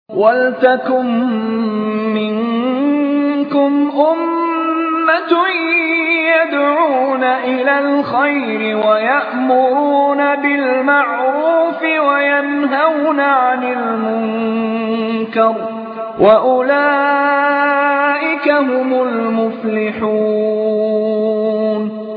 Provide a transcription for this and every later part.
وَلْتَكُن مِّنكُمْ أُمَّةٌ يَدْعُونَ إِلَى الْخَيْرِ وَيَأْمُرُونَ بِالْمَعْرُوفِ وَيَنْهَوْنَ عَنِ الْمُنكَرِ ۚ وَأُولَٰئِكَ هُمُ الْمُفْلِحُونَ.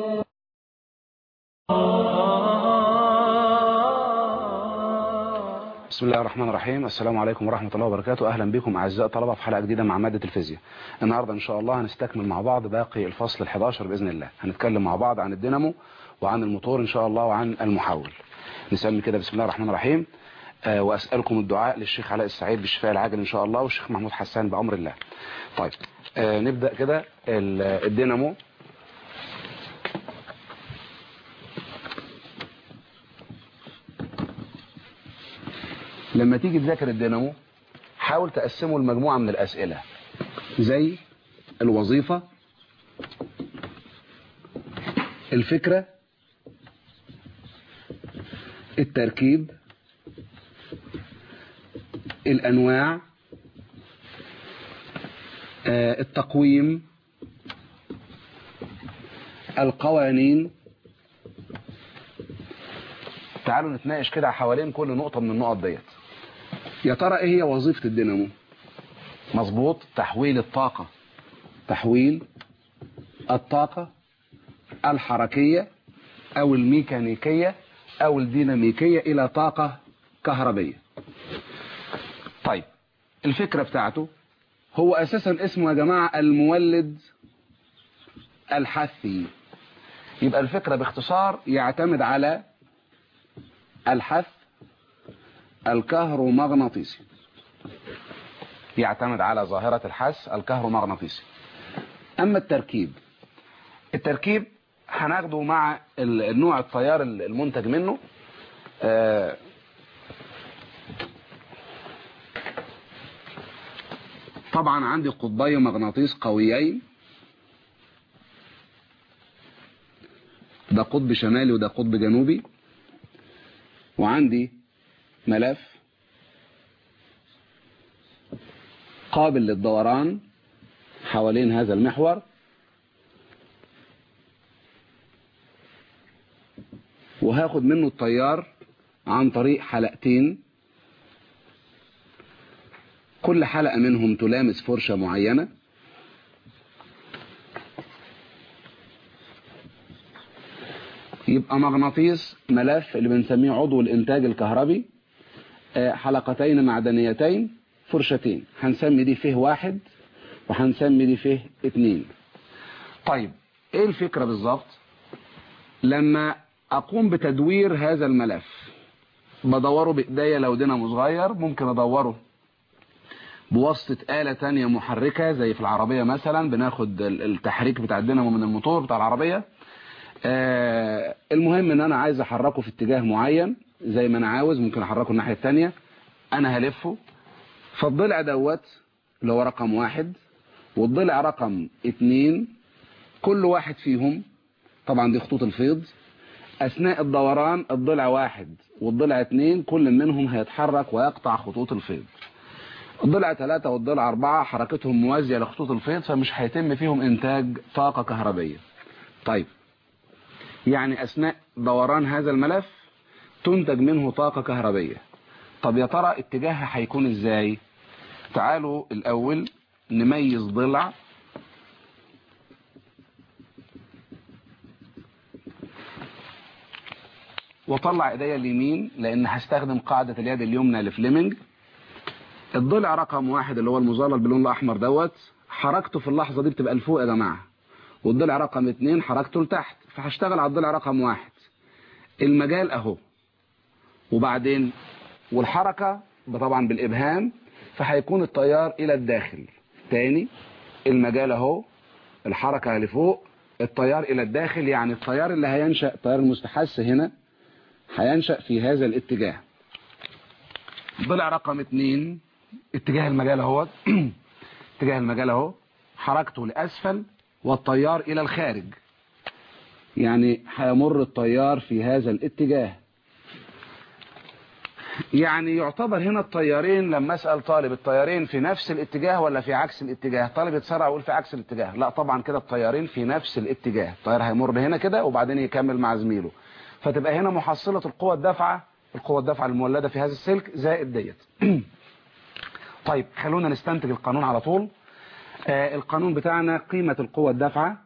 بسم الله الرحمن الرحيم. السلام عليكم ورحمة الله وبركاته. أهلا بكم أعزائي الطلبة في حلقة جديدة مع مادة الفيزياء. النهاردة إن شاء الله هنستكمل مع بعض باقي الفصل ال11 بإذن الله. هنتكلم مع بعض عن الدينامو وعن الموتور إن شاء الله وعن المحول. نسمي كده بسم الله الرحمن الرحيم. وأسألكم الدعاء للشيخ علاء السعيد بالشفاء العاجل إن شاء الله، والشيخ محمود حسان بأمر الله. طيب نبدأ كده. الدينامو لما تيجي تذاكر الدينامو حاول تقسمه لمجموعة من الأسئلة زي الوظيفة، الفكرة، التركيب، الأنواع، التقويم، القوانين. تعالوا نتناقش كده حوالين كل نقطة من النقط ديت. يا ترى ايه هي وظيفة الدينامو؟ مظبوط، تحويل الطاقة الحركية او الميكانيكية او الديناميكية الى طاقة كهربية. طيب الفكرة بتاعته هو اساسا اسمه يا جماعة المولد الحثي. يبقى الفكرة باختصار يعتمد على الحث الكهرومغناطيسي، يعتمد على ظاهرة الحث الكهرومغناطيسي. أما التركيب هناخده مع النوع التيار المنتج منه. طبعا عندي قطبي مغناطيس قويين، ده قطب شمالي وده قطب جنوبي، وعندي ملف قابل للدوران حوالين هذا المحور، وهاخد منه التيار عن طريق حلقتين، كل حلقة منهم تلامس فرشة معينة. يبقى مغناطيس ملف اللي بنسميه عضو الإنتاج الكهربي، حلقتين معدنيتين، فرشتين، هنسمي دي فيه 1 وهنسمي دي فيه 2. طيب ايه الفكرة بالظبط؟ لما اقوم بتدوير هذا الملف بدوره بايديا، لو دينامو صغير ممكن ادوره بواسطة آلة تانية محركة زي في العربية مثلا، بناخد التحريك بتاع الدينامو من الموتور بتاع العربية. المهم ان انا عايز احركه في اتجاه معين زي ما انا عاوز، ممكن احركه الناحية التانية. انا هلفه، فالضلع دوت اللي هو رقم 1 والضلع رقم 2، كل واحد فيهم طبعا دي خطوط الفيض. اثناء الدوران الضلع 1 والضلع 2 كل منهم هيتحرك ويقطع خطوط الفيض. الضلع 3 والضلع 4 حركتهم موازية لخطوط الفيض، فمش هيتم فيهم انتاج طاقة كهربية. طيب يعني اثناء دوران هذا الملف تنتج منه طاقة كهربية. طب يا ترى اتجاهها هيكون ازاي؟ تعالوا الاول نميز ضلع وطلع ايديا اليمين لان هستخدم قاعدة اليد اليمنى لفليمنج. الضلع رقم 1 اللي هو المظلل باللون الاحمر دوت حركته في اللحظة دي بتبقى لفوق يا جماعة، والضلع رقم 2 حركته لتحت، فهشتغل على الضلع رقم 1. المجال اهو، وبعدين والحركة طبعا بالابهام، فهيكون التيار الى الداخل. تاني المجال اهو، الحركة لفوق، التيار الى الداخل، يعني التيار اللي هينشأ التيار المستحث هنا هينشأ في هذا الاتجاه. ضلع رقم 2 اتجاه المجال اهو اتجاه المجال اهو، حركته لاسفل والتيار الى الخارج، يعني هيمر التيار في هذا الاتجاه. يعني يعتبر هنا التيارين، لما اسال طالب التيارين في نفس الاتجاه ولا في عكس الاتجاه، طالب يتسرع ويقول في عكس الاتجاه. لا طبعا كده التيارين في نفس الاتجاه، التيار هيمر هنا كده وبعدين يكمل مع زميله، فتبقى هنا محصله القوه الدافعه المولده في هذا السلك زائد ديت. طيب خلونا نستنتج القانون على طول. القانون بتاعنا قيمه القوه الدافعه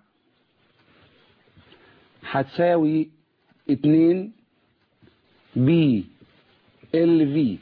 هتساوي 2 بي ال في.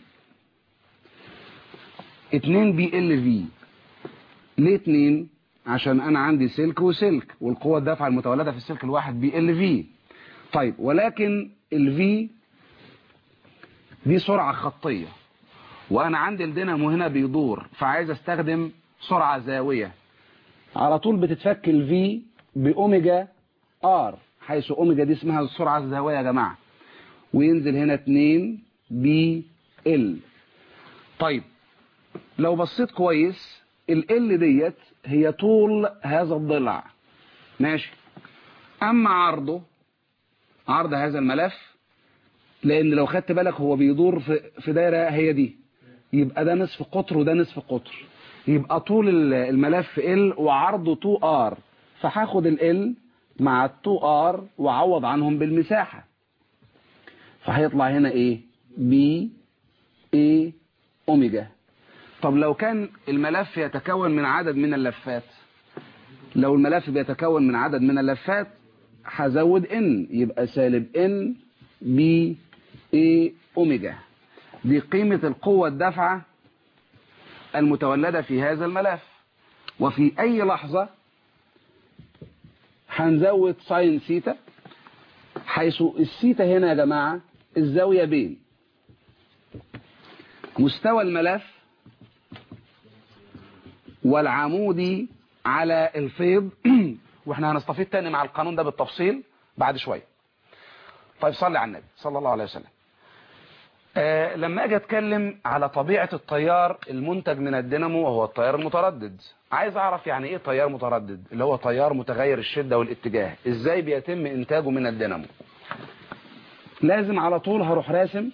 2 بي ال في. ليه 2؟ عشان انا عندي سلك وسلك، والقوه الدافعه المتولده في السلك الواحد بي ال في. طيب ولكن الفي دي سرعه خطيه، وانا عندي الدينامو هنا بيدور، فعايز استخدم سرعه زاويه. على طول بتتفك الفي باوميجا ار، حيث اوميجا دي اسمها السرعه الزاويه يا جماعه، وينزل هنا 2 بي ال. طيب لو بصيت كويس ال ديت هي طول هذا الضلع، ماشي. اما عرض هذا الملف، لان لو خدت بالك هو بيدور في دايره هي دي، يبقى ده نصف قطر وده نصف قطر، يبقى طول الملف ال وعرضه 2 ار، فهاخد ال مع 2 ار واعوض عنهم بالمساحه، فهيطلع هنا ايه؟ بي اي اوميجا. طب لو كان الملف يتكون من عدد من اللفات، لو الملف بيتكون من عدد من اللفات هزود ان، يبقى سالب ان بي اي اوميجا. دي قيمة القوة الدافعة المتولدة في هذا الملف. وفي اي لحظة هنزود ساين سيتا، حيث السيتا هنا يا جماعة الزاوية بين مستوى الملف والعمودي على الفيض. واحنا هنستفيد تاني مع القانون ده بالتفصيل بعد شوية. طيب صلي على النبي صلى الله عليه وسلم. لما اجي اتكلم على طبيعة التيار المنتج من الدينامو وهو التيار المتردد، عايز اعرف يعني ايه تيار متردد، اللي هو تيار متغير الشدة والاتجاه، ازاي بيتم انتاجه من الدينامو. لازم على طول هروح راسم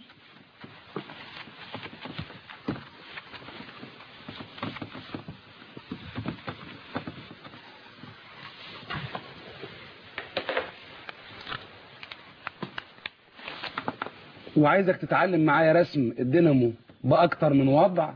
وعايزك تتعلم معايا رسم الدينامو بأكتر من وضع.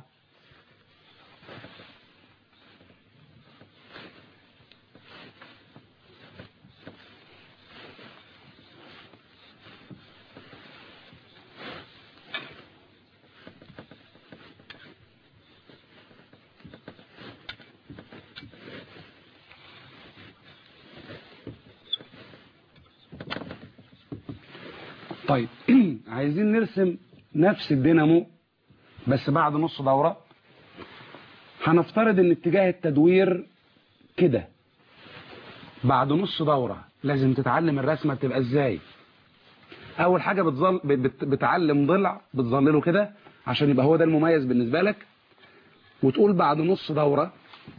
طيب عايزين نرسم نفس الدينامو بس بعد نص دورة. هنفترض ان اتجاه التدوير كده. بعد نص دورة لازم تتعلم الرسمة بتبقى ازاي. اول حاجة بتعلم ضلع بتظلله كده عشان يبقى هو ده المميز بالنسبة لك، وتقول بعد نص دورة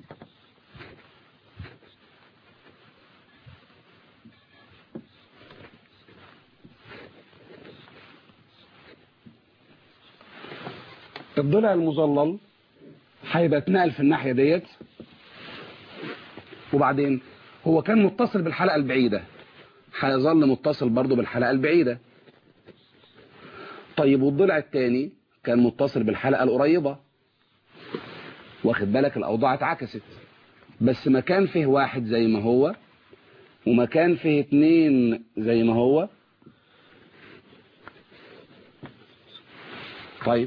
الضلع المظلل هيبقى اتنقل في الناحية ديت، وبعدين هو كان متصل بالحلقة البعيدة، هيظل متصل برضو بالحلقة البعيدة. طيب والضلع الثاني كان متصل بالحلقة القريبة. واخد بالك الأوضاع اتعكست، بس مكان فيه واحد زي ما هو ومكان فيه 2 زي ما هو. طيب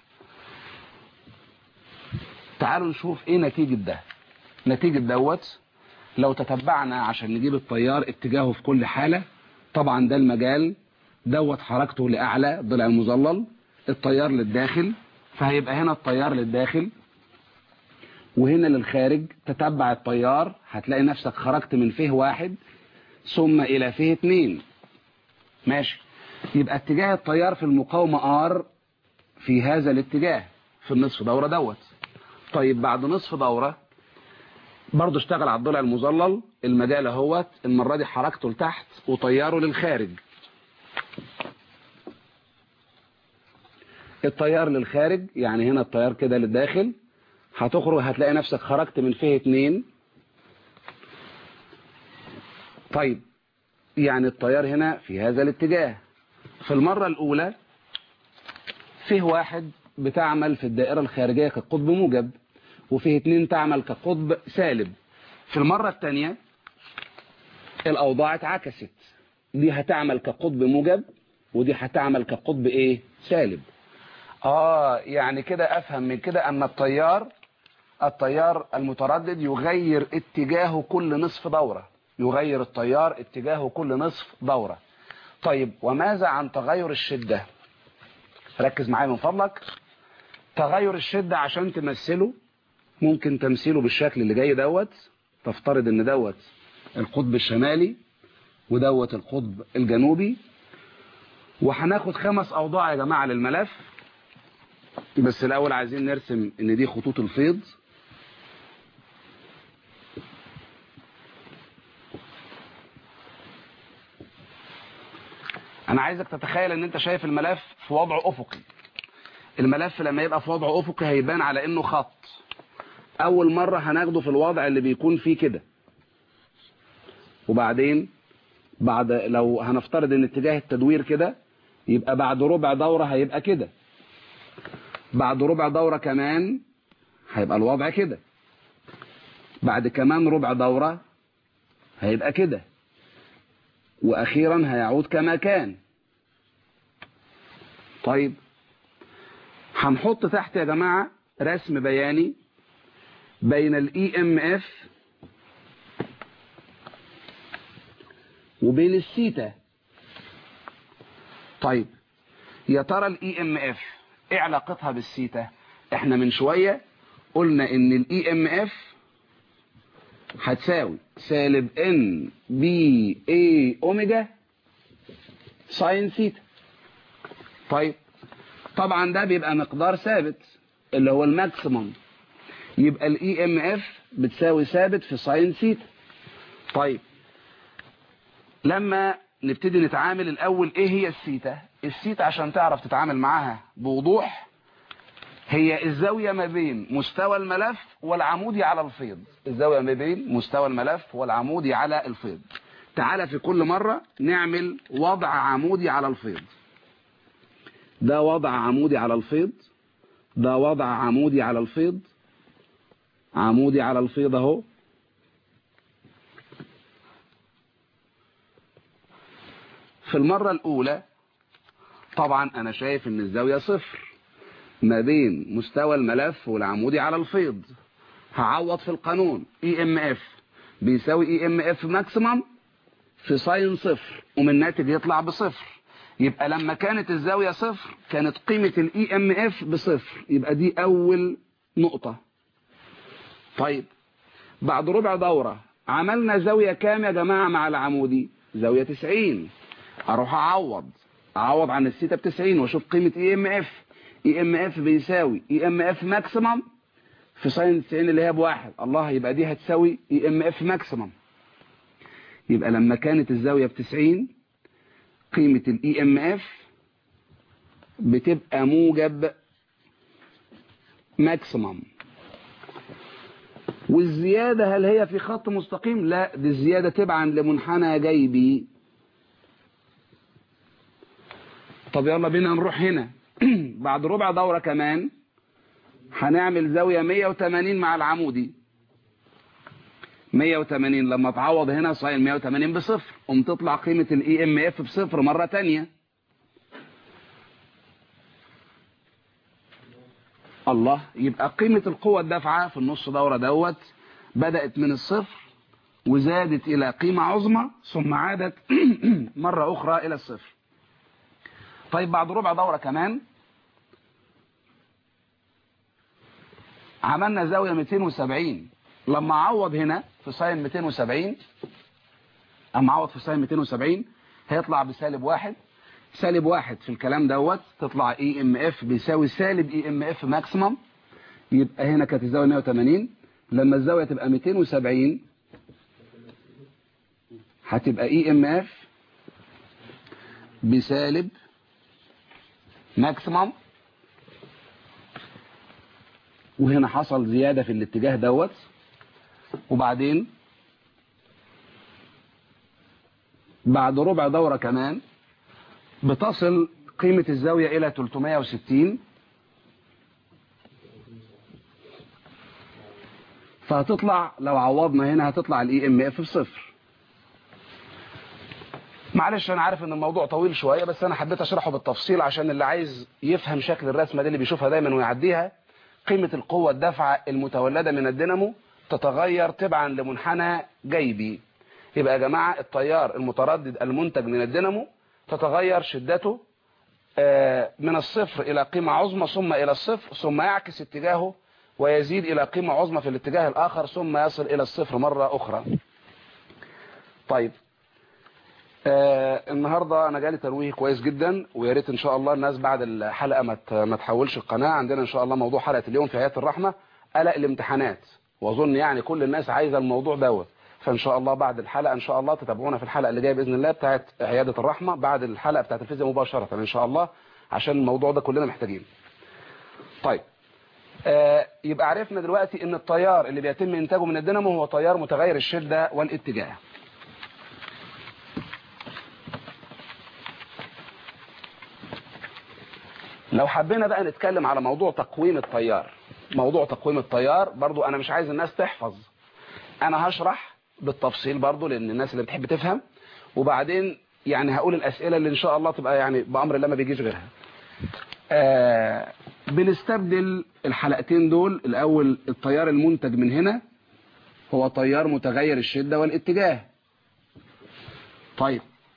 تعالوا نشوف ايه نتيجة ده. نتيجة دوت لو تتبعنا عشان نجيب التيار اتجاهه في كل حالة، طبعا ده المجال دوت حركته لأعلى ضلع المظلل، التيار للداخل، فهيبقى هنا التيار للداخل وهنا للخارج. تتبع التيار هتلاقي نفسك خرجت من فيه 1 ثم إلى فيه 2. ماشي، يبقى اتجاه التيار في المقاومة R في هذا الاتجاه في النصف دورة دوت. طيب بعد نصف دورة برضو اشتغل على الضلع المظلل، المجال اهوت، المرة دي حركته لتحت وطياره للخارج. التيار للخارج، يعني هنا التيار كده للداخل، هتخرج هتلاقي نفسك خرجت من فيه 2. طيب يعني التيار هنا في هذا الاتجاه. في المرة الأولى فيه 1 بتعمل في الدائرة الخارجية كقطب موجب، وفيه 2 تعمل كقطب سالب. في المرة الثانية الأوضاع اتعكست، دي هتعمل كقطب موجب ودي هتعمل كقطب ايه؟ سالب. يعني كده افهم من كده ان التيار المتردد يغير اتجاهه كل نصف دورة، يغير التيار اتجاهه كل نصف دورة. طيب وماذا عن تغير الشدة؟ ركز معايا من فضلك. تغير الشدة عشان تمثله ممكن تمثيله بالشكل اللي جاي دوت. تفترض ان دوت القطب الشمالي ودوت القطب الجنوبي، وهناخد 5 اوضاع يا جماعة للملف. بس الاول عايزين نرسم ان دي خطوط الفيض. انا عايزك تتخيل ان انت شايف الملف في وضع افقي. الملف لما يبقى في وضع افقي هيبان على انه خط. اول مرة هناخده في الوضع اللي بيكون فيه كده، وبعدين بعد لو هنفترض ان اتجاه التدوير كده، يبقى بعد ربع دورة هيبقى كده، بعد ربع دورة كمان هيبقى الوضع كده، بعد كمان ربع دورة هيبقى كده، واخيرا هيعود كما كان. طيب هنحط تحت يا جماعة رسم بياني بين الاي ام اف وبين الثيتا. طيب يا ترى الاي ام اف ايه علاقتها بالثيتا؟ احنا من شوية قلنا ان الاي ام اف هتساوي سالب ان بي اي اوميجا ساين ثيتا. طيب طبعا ده بيبقى مقدار ثابت اللي هو الماكسيمم، يبقى الاي ام اف بتساوي ثابت في ساين ثيتا. طيب لما نبتدي نتعامل الاول ايه هي الثيتا؟ الثيتا عشان تعرف تتعامل معاها بوضوح هي الزاوية ما بين مستوى الملف والعمودي على الفيض. الزاوية ما بين مستوى الملف والعمودي على الفيض. تعالى في كل مرة نعمل وضع عمودي على الفيض. ده وضع عمودي على الفيض، ده وضع عمودي على الفيض، عمودي على الفيض اهو. في المرة الأولى طبعا أنا شايف إن الزاوية 0 ما بين مستوى الملف والعمودي على الفيض. هعوض في القانون اي ام اف بيساوي اي ام اف ماكسيمم في ساين 0، ومن الناتج يطلع بصفر. يبقى لما كانت الزاوية 0 كانت قيمة الاي ام اف بصفر، يبقى دي أول نقطة. طيب بعد ربع دورة عملنا زاوية كام يا جماعة مع العمودي؟ زاوية 90. اروح اعوض عن الثيتا ب90 واشوف قيمة اي ام اف. اي ام اف بيساوي اي ام اف ماكسيمم في ساين 90 اللي هي ب1. الله، يبقى دي هتساوي اي ام اف ماكسيمم. يبقى لما كانت الزاوية ب90 قيمة الاي ام اف بتبقى موجب ماكسيمم. والزيادة هل هي في خط مستقيم؟ لا، دي الزيادة تبعا لمنحنى جيبي. طب يلا بينا نروح هنا. بعد ربع دورة كمان هنعمل زاوية 180 مع العمودي. 180 لما تعوض هنا ساين 180 بصفر، قوم تطلع قيمة الاي ام اف بصفر مرة تانية. الله، يبقى قيمة القوة الدافعة في النص دورة دوت بدأت من الصفر وزادت إلى قيمة عظمى ثم عادت مرة أخرى إلى الصفر. طيب بعد ربع دورة كمان عملنا زاوية 270. لما اعوض هنا في ساين 270، اما اعوض في ساين 270 هيطلع بسالب 1. سالب 1 في الكلام دوت تطلع اي ام اف بيساوي سالب اي ام اف ماكسيمم. يبقى هنا كانت الزاوية 180، لما الزاوية تبقى 270 هتبقى اي ام اف بسالب ماكسيمم وهنا حصل زيادة في الاتجاه دوت، وبعدين بعد ربع دورة كمان بتصل قيمة الزاوية إلى 360، فهتطلع لو عوضنا هنا هتطلع الاي ام اف بصفر. معلش انا عارف ان الموضوع طويل شوية، بس انا حبيت اشرحه بالتفصيل عشان اللي عايز يفهم شكل الرسمة دي اللي بيشوفها دايما ويعديها. قيمة القوة الدافعة المتولدة من الدينامو تتغير تبعا لمنحنى جيبي. يبقى يا جماعة التيار المتردد المنتج من الدينامو تتغير شدته من الصفر إلى قيمة عظمى ثم إلى الصفر، ثم يعكس اتجاهه ويزيد إلى قيمة عظمى في الاتجاه الآخر ثم يصل إلى الصفر مرة أخرى. طيب النهاردة أنا جالي تنويه كويس جدا، ويا ريت إن شاء الله الناس بعد الحلقة ما تحولش القناة. عندنا إن شاء الله موضوع حلقة اليوم في عيادة الرحمة قلق الامتحانات، وأظن يعني كل الناس عايزة الموضوع دوت. فإن شاء الله بعد الحلقة إن شاء الله تتابعونا في الحلقة اللي جاية بإذن الله بتاعت عيادة الرحمة بعد الحلقة بتاعت الفيزياء مباشرة إن شاء الله، عشان الموضوع ده كلنا محتاجين. طيب يبقى عرفنا دلوقتي إن التيار اللي بيتم إنتاجه من الدينامو هو تيار متغير الشدة والاتجاه. لو حبينا بقى نتكلم على موضوع تقويم التيار، موضوع تقويم التيار برضو أنا مش عايز الناس تحفظ، أنا هشرح بالتفصيل برضو لأن الناس اللي بتحب تفهم، وبعدين يعني هقول الأسئلة اللي إن شاء الله تبقى يعني بأمر الله ما بيجيش غيرها. بنستبدل الحلقتين دول. الأول التيار المنتج من هنا هو تيار متغير الشدة والاتجاه. طيب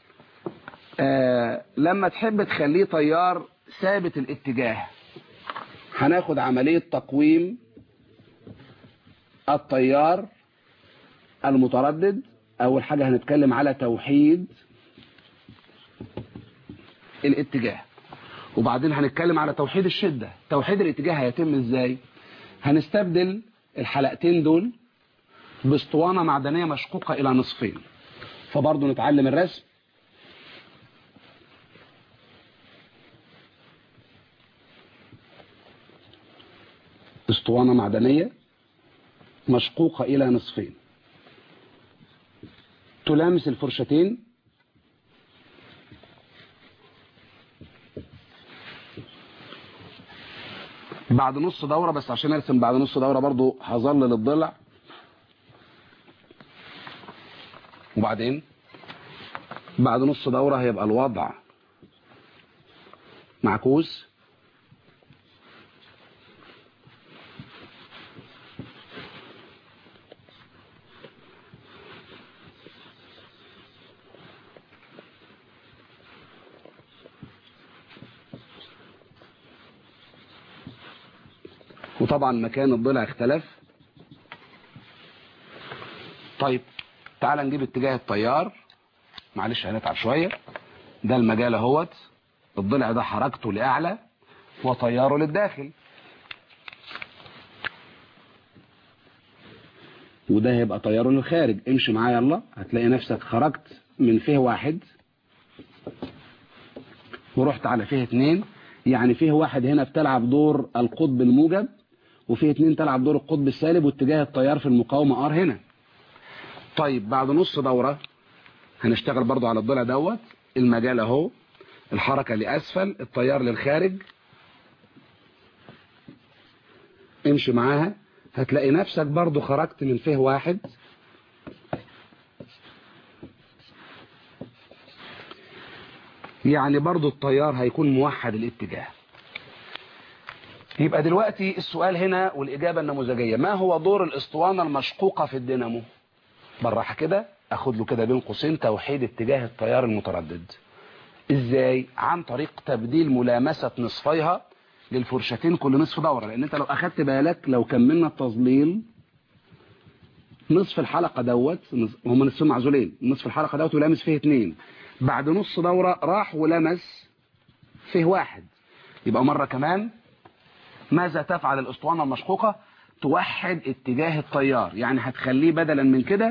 لما تحب تخليه تيار ثابت الاتجاه هناخد عملية تقويم التيار المتردد. أول حاجة هنتكلم على توحيد الاتجاه، وبعدين هنتكلم على توحيد الشدة. توحيد الاتجاه هيتم ازاي؟ هنستبدل الحلقتين دول باسطوانة معدنية مشقوقة إلى نصفين. فبرضه نتعلم الرسم. اسطوانة معدنية مشقوقة إلى نصفين تلامس الفرشتين، بعد نص دورة. بس عشان ارسم بعد نص دورة برضو هظلل الضلع، وبعدين بعد نص دورة هيبقى الوضع معكوس، وطبعا مكان الضلع اختلف. طيب تعال نجيب اتجاه التيار. معلش هنتعب شوية. ده المجال اهوت، الضلع ده حركته لأعلى وتياره للداخل، وده هيبقى تياره للخارج. امشي معايا يلا، هتلاقي نفسك خرجت من فيه واحد ورحت على فيه اتنين. يعني فيه واحد هنا بتلعب دور القطب الموجب، وفيه اتنين تلعب دور القطب السالب، واتجاه التيار في المقاومة ار هنا. طيب بعد نص دورة هنشتغل برضو على الضلع دوت. المجال اهو، الحركة لأسفل، التيار للخارج. امشي معاها، هتلاقي نفسك برضو خرجت من فيه واحد يعني برضو التيار هيكون موحد الاتجاه. يبقى دلوقتي السؤال هنا والإجابة النموذجية: ما هو دور الاسطوانة المشقوقة في الدينامو؟ بالراحة كده، اخد له كده بين قوسين توحيد اتجاه التيار المتردد. ازاي؟ عن طريق تبديل ملامسة نصفيها للفرشتين كل نصف دورة. لان انت لو اخدت بالك لو كملنا التظليل، نصف الحلقة دوت هم نصفين معزولين، نصف الحلقة دوت ولامس فيه اتنين، بعد نص دورة راح ولمس فيه واحد. يبقى مرة كمان، ماذا تفعل الاسطوانة المشقوقة؟ توحد اتجاه التيار، يعني هتخليه بدلا من كده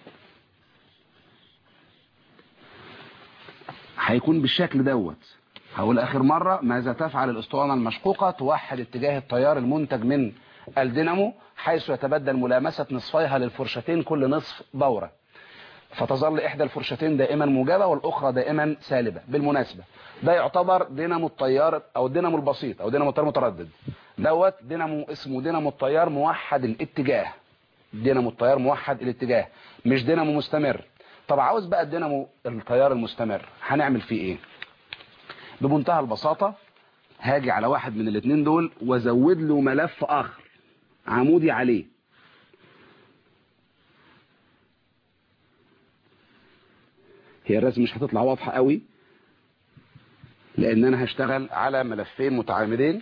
هيكون بالشكل دوت، هقول اخر مرة. ماذا تفعل الاسطوانة المشقوقة؟ توحد اتجاه التيار المنتج من الدينامو حيث يتبدل ملامسة نصفيها للفرشتين كل نصف دورة، فتظل احدى الفرشتين دائما موجبة والاخرى دائما سالبة. بالمناسبة ده يعتبر دينامو التيار او دينامو البسيط او دينامو التيار المتردد. دوت دينامو اسمه دينامو التيار موحد الاتجاه. دينامو التيار موحد الاتجاه، مش دينامو مستمر. طب عاوز بقى الدينامو التيار المستمر هنعمل فيه ايه؟ بمنتهى البساطة هاجي على واحد من الاثنين دول وازود له ملف اخر عمودي عليه. هي الرسم مش هتطلع واضحة قوي لان انا هشتغل على ملفين متعامدين.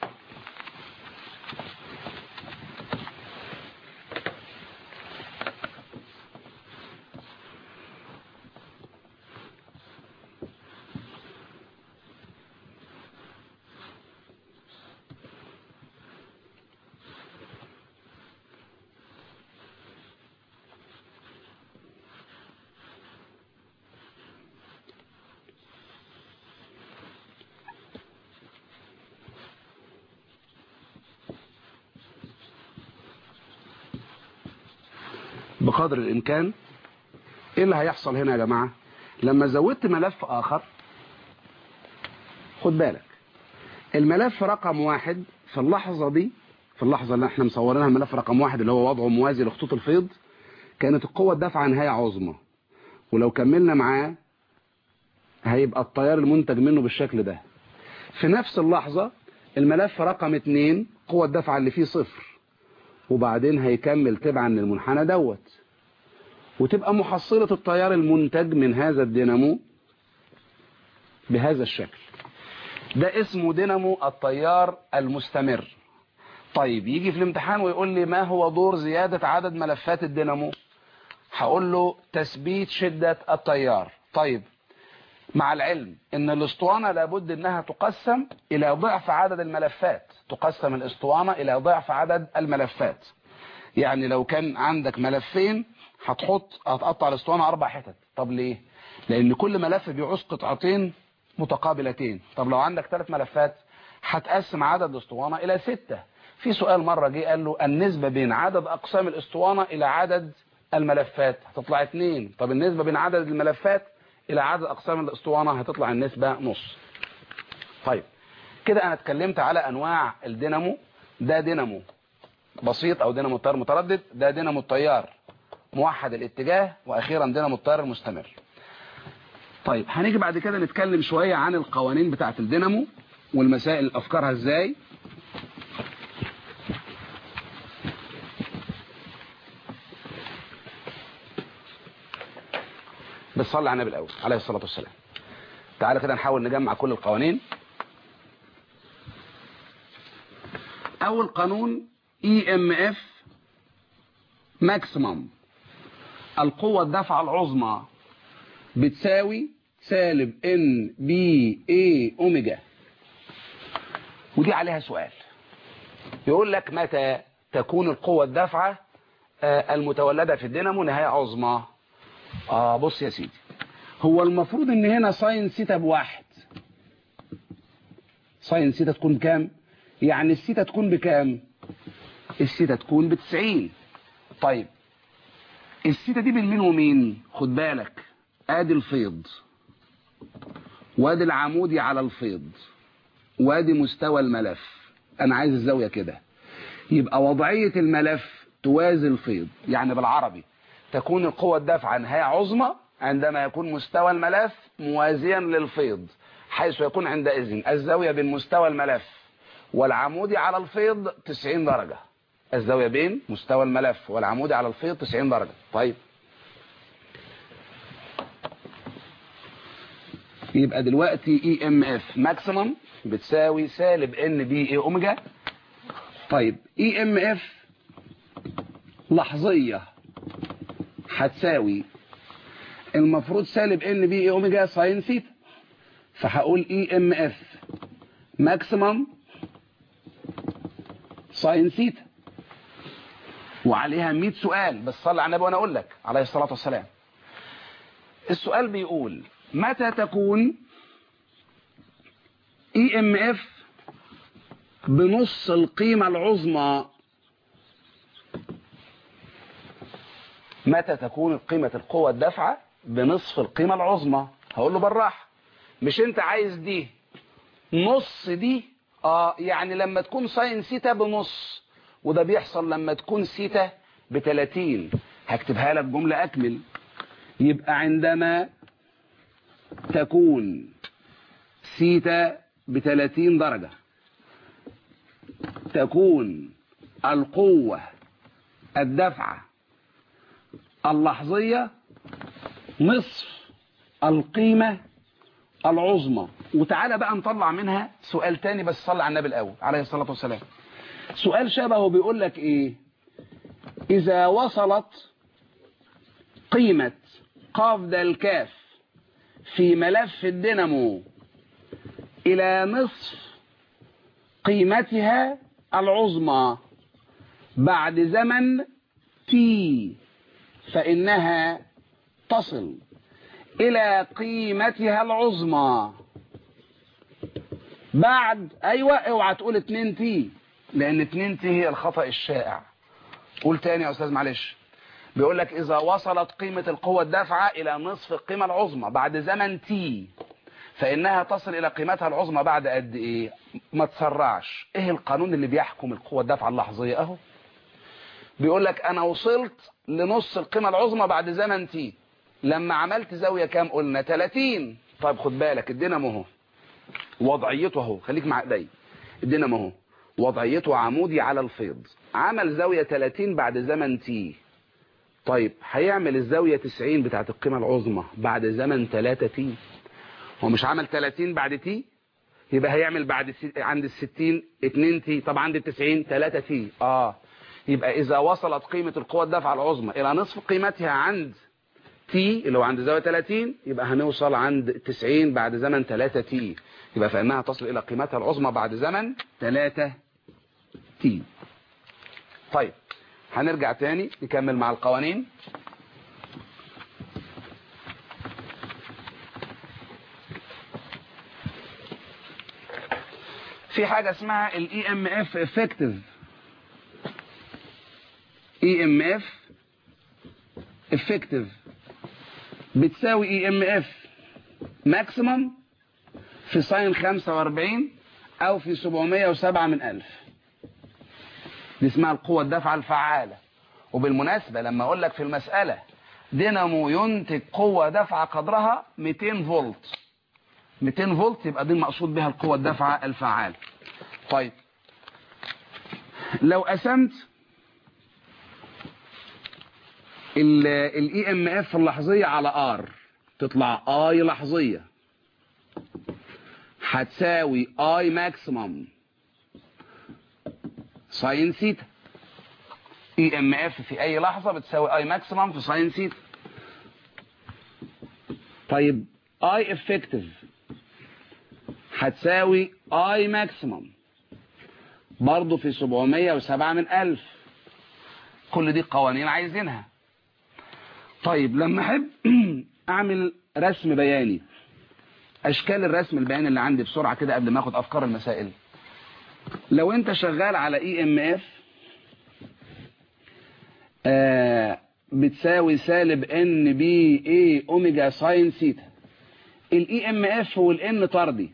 بقدر الامكان ايه اللي هيحصل هنا يا جماعة؟ لما زودت ملف اخر، خد بالك الملف رقم 1 في اللحظة دي، في اللحظة اللي احنا مصورينها الملف رقم 1 اللي هو وضعه موازي لخطوط الفيض، كانت القوة الدافعة نهاية عظمى، ولو كملنا معاه هيبقى التيار المنتج منه بالشكل ده. في نفس اللحظة الملف رقم 2 قوة الدفعة اللي فيه 0، وبعدين هيكمل تبعا للمنحنى دوت، وتبقى محصلة التيار المنتج من هذا الدينامو بهذا الشكل. ده اسمه دينامو التيار المستمر. طيب يجي في الامتحان ويقول لي ما هو دور زيادة عدد ملفات الدينامو؟ هقول له تثبيت شدة التيار. طيب مع العلم ان الاسطوانة لابد انها تقسم الى ضعف عدد الملفات، تقسم الاسطوانة الى ضعف عدد الملفات. يعني لو كان عندك ملفين هتقطع الاسطوانة 4 حتت. طب ليه؟ لان كل ملف بيعوز قطعتين متقابلتين. طب لو عندك 3 ملفات هتقسم عدد الاسطوانة الى 6. في سؤال مرة جه قال له النسبة بين عدد اقسام الاسطوانة الى عدد الملفات هتطلع 2. طب النسبة بين عدد الملفات الى عدد اقسام الاسطوانة هتطلع النسبة نص. طيب كده انا اتكلمت على انواع الدينامو. ده دينامو بسيط او دينامو التيار متردد، ده دينامو التيار موحد الاتجاه، واخيرا دينامو التيار المستمر. طيب هنيجي بعد كده نتكلم شوية عن القوانين بتاعة الدينامو والمسائل افكارها ازاي. بس صلي على النبي الاول عليه الصلاة والسلام. تعالى كده نحاول نجمع كل القوانين. اول قانون EMF ماكسيمم، القوة الدافعة العظمى بتساوي سالب NBA اوميجا. ودي عليها سؤال يقول لك متى تكون القوة الدافعة المتولدة في الدينامو نهاية عظمى؟ بص يا سيدي، هو المفروض ان هنا ساين سيتا بواحد. ساين سيتا تكون بكام؟ يعني السيتا تكون بكام؟ السيتا تكون ب90. طيب السيتا دي بين مين ومين؟ خد بالك ادي الفيض، وادي العمودي على الفيض، وادي مستوى الملف. انا عايز الزاوية كده، يبقى وضعية الملف توازي الفيض. يعني بالعربي تكون القوة الدافعة نهاية عظمى عندما يكون مستوى الملف موازيا للفيض، حيث يكون عندئذ الزاوية بين مستوى الملف والعمودي على الفيض 90 درجة. الزاوية بين مستوى الملف والعمودي على الفيض 90 درجة. طيب يبقى دلوقتي EMF ماكسيمم بتساوي سالب NBA اوميجا. طيب EMF لحظية هتساوي المفروض سالب NBA اوميجا ساين ثيتا، فهقول EMF ماكسيمم ساين ثيتا. وعليها 100 سؤال، بس صلي على النبي وانا اقول لك عليه الصلاة والسلام. السؤال بيقول متى تكون EMF بنص القيمة العظمى. متى تكون قيمة القوة الدافعة بنصف القيمة العظمى؟ هقول له بالراحة، مش انت عايز دي نص دي؟ يعني لما تكون ساين سيتا بنص، وده بيحصل لما تكون سيتا ب30. هكتبها لك جملة اكمل. يبقى عندما تكون سيتا ب30 درجة تكون القوة الدافعة اللحظية نصف القيمة العظمى. وتعالى بقى نطلع منها سؤال تاني، بس صلى على النبي الأول عليه الصلاة والسلام. سؤال شبهه بيقول لك ايه؟ إذا وصلت قيمة قاف د الكاف في ملف الدينامو إلى نصف قيمتها العظمى بعد زمن تي، فإنها تصل إلى قيمتها العظمى بعد، أيوة اوعى تقول 2 تي، لأن 2 تي هي الخطأ الشائع. قول تاني يا أستاذ معلش. بيقول لك إذا وصلت قيمة القوة الدافعة إلى نصف القيمة العظمى بعد زمن تي، فإنها تصل إلى قيمتها العظمى بعد قد إيه؟ ما تسرعش. إيه القانون اللي بيحكم القوة الدافعة اللحظية؟ أهو بيقول لك أنا وصلت لنص القيمة العظمى بعد زمن تي لما عملت زاوية كام؟ قلنا 30. طيب خد بالك، الدينامو اهو وضعيته اهو، خليك مع ايدي. الدينامو اهو وضعيته عمودي على الفيض، عمل زاوية 30 بعد زمن تي. طيب هيعمل الزاوية 90 بتاعت القيمة العظمى بعد زمن 3 تي. هو مش عمل 30 بعد تي؟ يبقى هيعمل بعد عند 60 2 تي. طب عند 90 3 تي. يبقى إذا وصلت قيمة القوة الدافعة العظمى إلى نصف قيمتها عند تي اللي هو عند زاوية 30، يبقى هنوصل عند 90 بعد زمن 3 تي، يبقى فإنها تصل إلى قيمتها العظمى بعد زمن 3 تي. طيب هنرجع تاني نكمل مع القوانين. في حاجة اسمها ال EMF effective. EMF effective بتساوي EMF maximum في ساين 45 أو في 707 من 1000. دي اسمها القوة الدافعة الفعالة. وبالمناسبة لما أقول لك في المسألة دينامو ينتج قوة دافعة قدرها 200 فولت، 200 فولت يبقى دي المقصود بها القوة الدافعة الفعالة. طيب لو قسمت ال EMF اللحظية على R تطلع I لحظية هتساوي I ماكسيمم ساين سيتا. EMF في أي لحظة بتساوي I ماكسيمم في ساين سيتا. طيب I effective هتساوي I ماكسيمم برضو في 707 من 1000. كل دي قوانين عايزينها. طيب لما احب اعمل رسم بياني، اشكال الرسم البياني اللي عندي بسرعة كده قبل ما اخد افكار المسائل. لو انت شغال على EMF بتساوي سالب NBA اوميجا ساين سيتا، ال EMF والN طردي.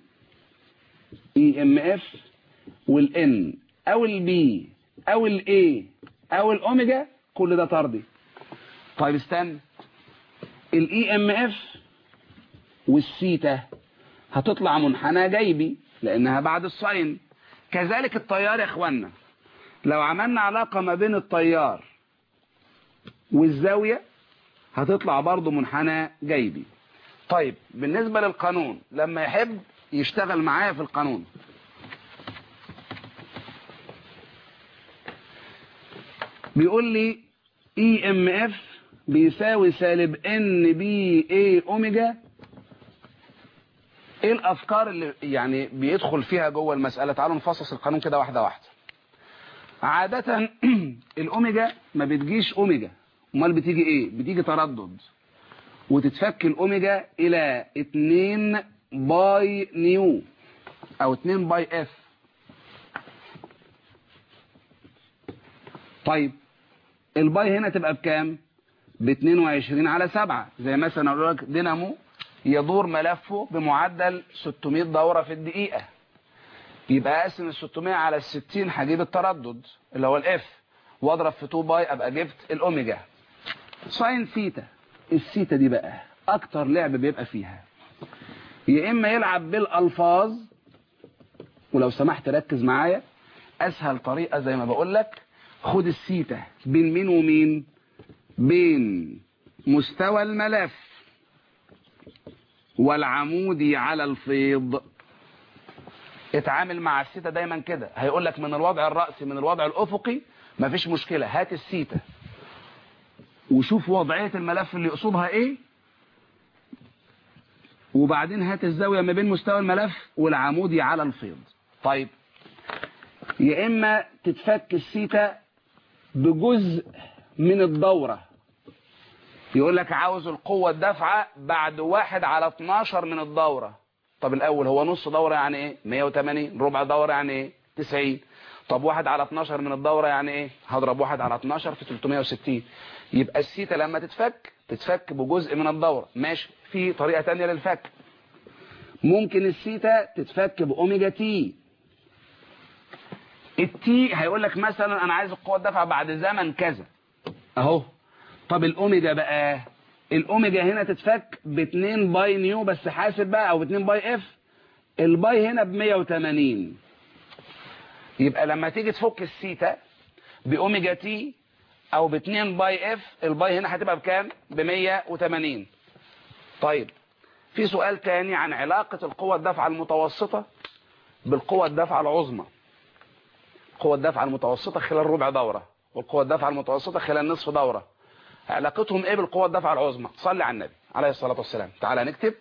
EMF والN او البي او الاي او الاوميجا كل ده طردي. طيب استنى، ال EMF والثيتا هتطلع منحنى جيبي لانها بعد الساين. كذلك التيار يا اخوانا، لو عملنا علاقة ما بين التيار والزاوية هتطلع برضو منحنى جيبي. طيب بالنسبة للقانون لما يحب يشتغل معايا في القانون، بيقول لي EMF بيساوي سالب NBA اوميجا. ايه الافكار اللي يعني بيدخل فيها جوه المسألة؟ تعالوا نفصص القانون كده واحدة واحدة. عادة الاوميجا ما بتجيش اوميجا، امال بتيجي ايه؟ بتيجي تردد، وتتفك الاوميجا الى 2 باي نيو او 2 باي اف. طيب الباي هنا تبقى بكام؟ ب 22 على 7. زي مثلا اقول لك دينامو يدور ملفه بمعدل 600 دورة في الدقيقة، يبقى اقسم ال 600 على ال 60 هجيب التردد اللي هو الاف، واضرب في 2 باي ابقى جبت الاوميجا. ساين ثيتا، الثيتا دي بقى اكتر لعب بيبقى فيها، يا اما يلعب بالالفاظ، ولو سمحت ركز معايا، اسهل طريقة زي ما بقول لك، خد الثيتا بين مين ومين؟ بين مستوى الملف والعمودي على الفيض. اتعامل مع الثيتا دايما كده، هيقول لك من الوضع الرأسي من الوضع الافقي مفيش مشكلة، هات الثيتا وشوف وضعية الملف اللي يقصدها ايه، وبعدين هات الزاوية ما بين مستوى الملف والعمودي على الفيض. طيب يا اما تتفك الثيتا بجزء من الدورة، يقول لك عاوز القوة الدافعة بعد 1 على 12 من الدورة. طب الاول هو نص دورة يعني ايه؟ 180. ربع دورة يعني ايه؟ 90. طب 1 على 12 من الدورة يعني ايه؟ هضرب 1 على 12 في 360. يبقى الثيتا لما تتفك بجزء من الدورة. ماشي، في طريقة تانية للفك، ممكن الثيتا تتفك بأوميجا تي. التي هيقول لك مثلا انا عايز القوة الدافعة بعد زمن كذا اهو. طب الاوميجا بقى، الاوميجا هنا تتفك ب 2 باي نيو، بس حاسب بقى، او ب 2 باي اف. الباي هنا ب 180. يبقى لما تيجي تفك الثيتا باوميجا تي او ب 2 باي اف، الباي هنا هتبقى بكام؟ ب 180. طيب في سؤال تاني عن علاقة القوة الدافعة المتوسطة بالقوة الدافعة العظمى. القوة الدافعة المتوسطة خلال ربع دورة والقوة الدافعة المتوسطة خلال نصف دورة، علاقتهم ايه بالقوة الدافعة العظمى؟ صلي على النبي عليه الصلاة والسلام. تعالى نكتب.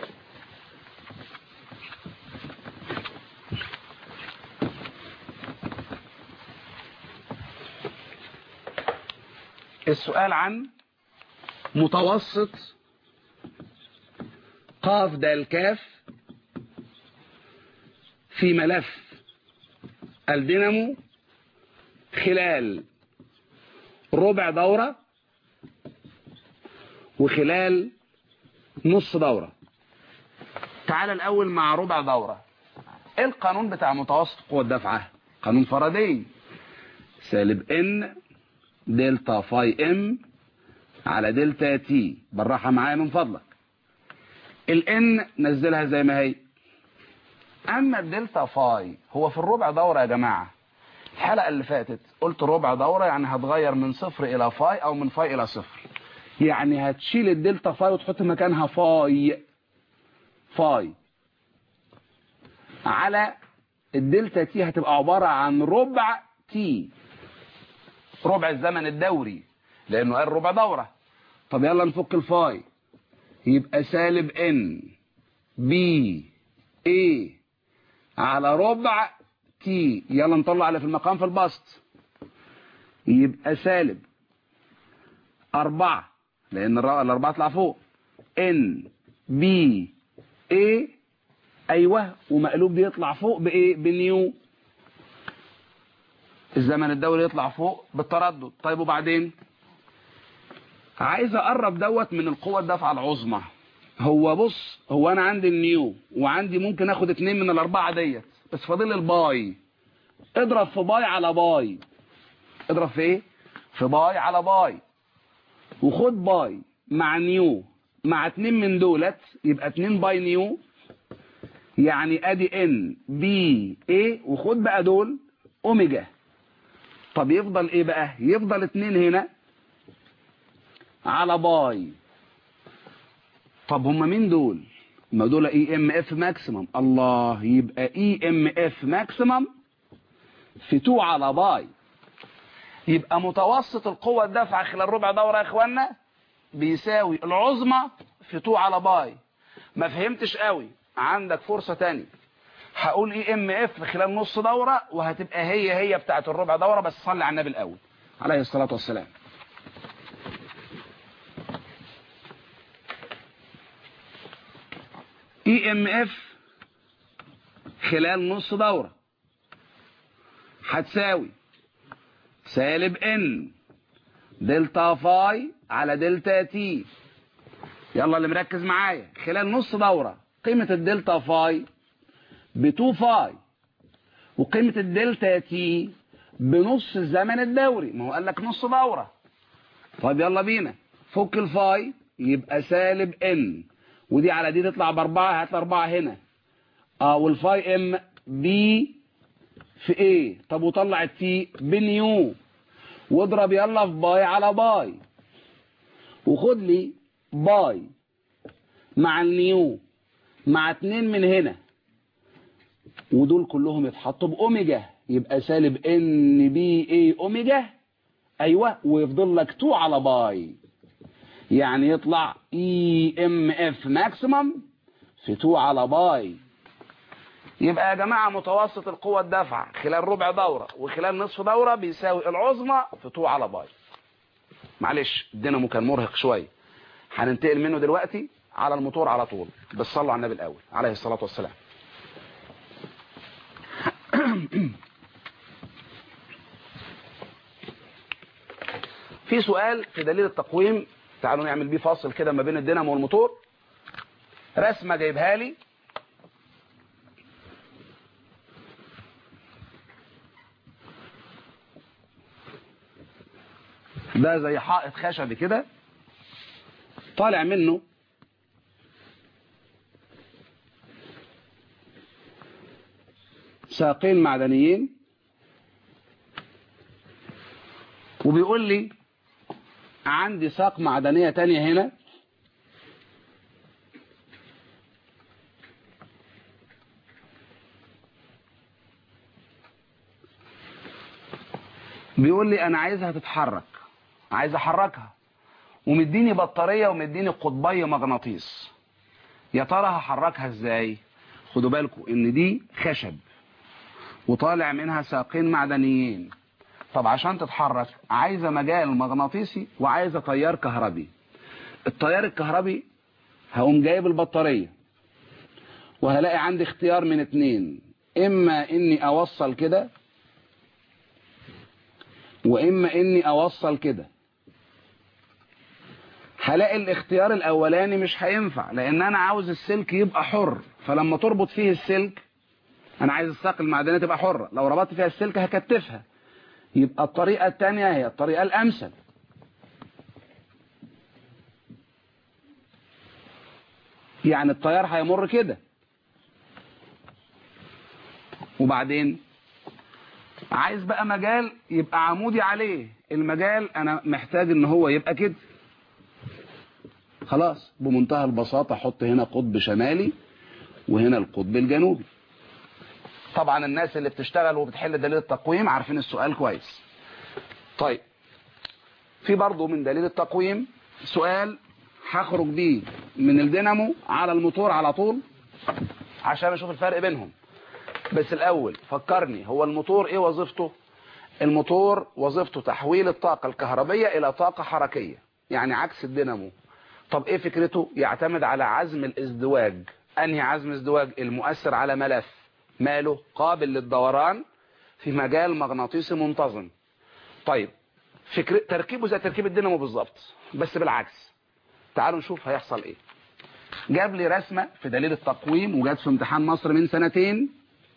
السؤال عن متوسط قاف دال كاف في ملف الدينامو خلال ربع دورة وخلال نص دورة. تعال الأول مع ربع دورة. ايه القانون بتاع متوسط قوة الدفعة؟ قانون فاراداي، سالب ان دلتا فاي ام على دلتا تي. بالراحة معايا من فضلك. الان نزلها زي ما هي. اما الدلتا فاي هو في الربع دورة يا جماعة. الحلقة اللي فاتت قلت ربع دورة يعني هتغير من صفر الى فاي او من فاي الى صفر، يعني هتشيل الدلتا فاي وتحط مكانها فاي على الدلتا تي، هتبقى عبارة عن ربع تي، ربع الزمن الدوري لانه قال ربع دورة. طب يلا نفك الفاي، يبقى سالب ان بي اي على ربع تي. يلا نطلع اللي في المقام في البسط، يبقى سالب 4 لان الاربعة تطلع فوق، ان بي اي، ايوه، ومقلوب دي يطلع فوق بايه؟ بنيو. الزمن الدوري يطلع فوق بالتردد. طيب وبعدين عايز اقرب دوت من القوة الدافعة العظمى. هو بص، هو انا عندي النيو وعندي ممكن اخد 2 من الاربعة ديت، بس فاضل الباي. اضرب في باي على باي. اضرب في ايه؟ في باي على باي، وخد باي مع نيو مع 2 من دولت، يبقى 2 باي نيو، يعني ادي ان بي ايه، وخد بقى دول اوميجا. طب يفضل ايه بقى؟ يفضل 2 هنا على باي. طب هم مين دول؟ ما دول اي ام اف ماكسيمم. الله، يبقى اي ام اف ماكسيمم في 2 على باي. يبقى متوسط القوة الدافعة خلال ربع دورة يا اخوانا بيساوي العظمى في 2 على باي. ما فهمتش قوي؟ عندك فرصة تانية، هقول اي ام اف خلال نص دورة وهتبقى هي بتاعت الربع دورة، بس صلي على النبي الاول عليه الصلاة والسلام. اي ام اف خلال نص دورة هتساوي سالب ان دلتا فاي على دلتا تي. يلا اللي مركز معايا، خلال نص دورة قيمة الدلتا فاي ب2 فاي وقيمة الدلتا تي بنص الزمن الدوري، ما هو قال لك نص دورة. طيب يلا بينا، فك الفاي يبقى سالب ان، ودي على دي تطلع ب4، هات 4 هنا والفاي ام بي في ايه. طب وطلع التي بنيو، واضرب يلا في باي على باي، وخد لي باي مع النيو مع 2 من هنا، ودول كلهم يتحطوا باوميجا، يبقى سالب ان بي اي اوميجا. ايوه، ويفضل لك 2 على باي، يعني يطلع اي ام اف ماكسيمم في 2 على باي. يبقى يا جماعه متوسط القوه الدافعه خلال ربع دوره وخلال نصف دوره بيساوي العظمى في 2 على باي. معلش الدينامو كان مرهق شويه، هننتقل منه دلوقتي على الموتور على طول، بس صلوا على النبي الاول عليه الصلاه والسلام. في سؤال في دليل التقويم، تعالوا نعمل بيه فاصل كده ما بين الدينامو والموتور. رسمه جايبها لي، ده زي حائط خشبي كده طالع منه ساقين معدنيين، وبيقول لي عندي ساق معدنية تانية هنا بيقول لي انا عايزها تتحرك، عايز احركها، ومديني بطارية ومديني قطبي مغناطيس. يا ترى هحركها ازاي؟ خدوا بالكم ان دي خشب وطالع منها ساقين معدنيين. طب عشان تتحرك عايزة مجال مغناطيسي وعايزة تيار كهربي. التيار الكهربي هقوم جايب البطارية وهلاقي عندي اختيار من 2، اما اني اوصل كده واما اني اوصل كده. هلاقي الاختيار الاولاني مش هينفع، لان انا عاوز السلك يبقى حر، فلما تربط فيه السلك، انا عايز الساق المعدنية تبقى حرة، لو ربطت فيها السلك هكتفها. يبقى الطريقة التانية هي الطريقة الامثل، يعني التيار هيمر كده، وبعدين عايز بقى مجال يبقى عمودي عليه. المجال انا محتاج ان هو يبقى كده. خلاص بمنتهى البساطة احط هنا قطب شمالي وهنا القطب الجنوبي. طبعا الناس اللي بتشتغل وبتحل دليل التقويم عارفين السؤال كويس. طيب في برضه من دليل التقويم سؤال هخرج بيه من الدينامو على الموتور على طول عشان اشوف الفرق بينهم. بس الاول فكرني، هو الموتور ايه وظيفته؟ الموتور وظيفته تحويل الطاقة الكهربية الى طاقة حركية، يعني عكس الدينامو. طب ايه فكرته؟ يعتمد على عزم الازدواج. انهي عزم ازدواج؟ المؤثر على ملف ماله قابل للدوران في مجال مغناطيسي منتظم. طيب تركيبه زي تركيب الدينامو بالظبط بس بالعكس. تعالوا نشوف هيحصل ايه. جاب لي رسمة في دليل التقويم وجات في امتحان مصر من 2 سنين.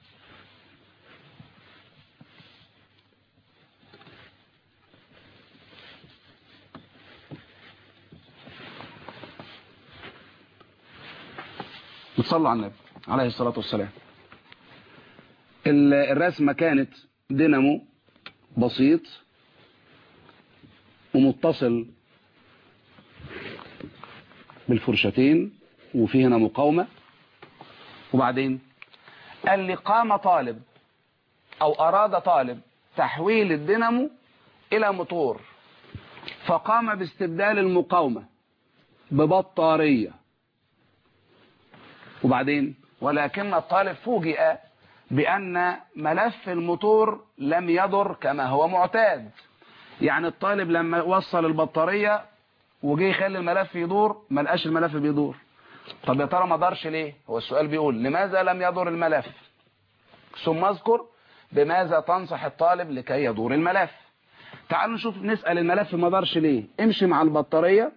وتصلوا على النبي عليه الصلاة والسلام. الرسمة كانت دينامو بسيط ومتصل بالفرشتين وفي هنا مقاومة، وبعدين قال لي قام طالب او اراد طالب تحويل الدينامو الى موتور، فقام باستبدال المقاومة ببطارية. وبعدين ولكن الطالب فوجئ بأن ملف الموتور لم يدر كما هو معتاد. يعني الطالب لما وصل البطارية وجي يخلي الملف يدور ما لقاش الملف بيدور. طب يا ترى ما دارش ليه؟ هو السؤال بيقول لماذا لم يدور الملف؟ ثم اذكر بماذا تنصح الطالب لكي يدور الملف. تعالوا نشوف، نسأل الملف ما دارش ليه. امشي مع البطارية.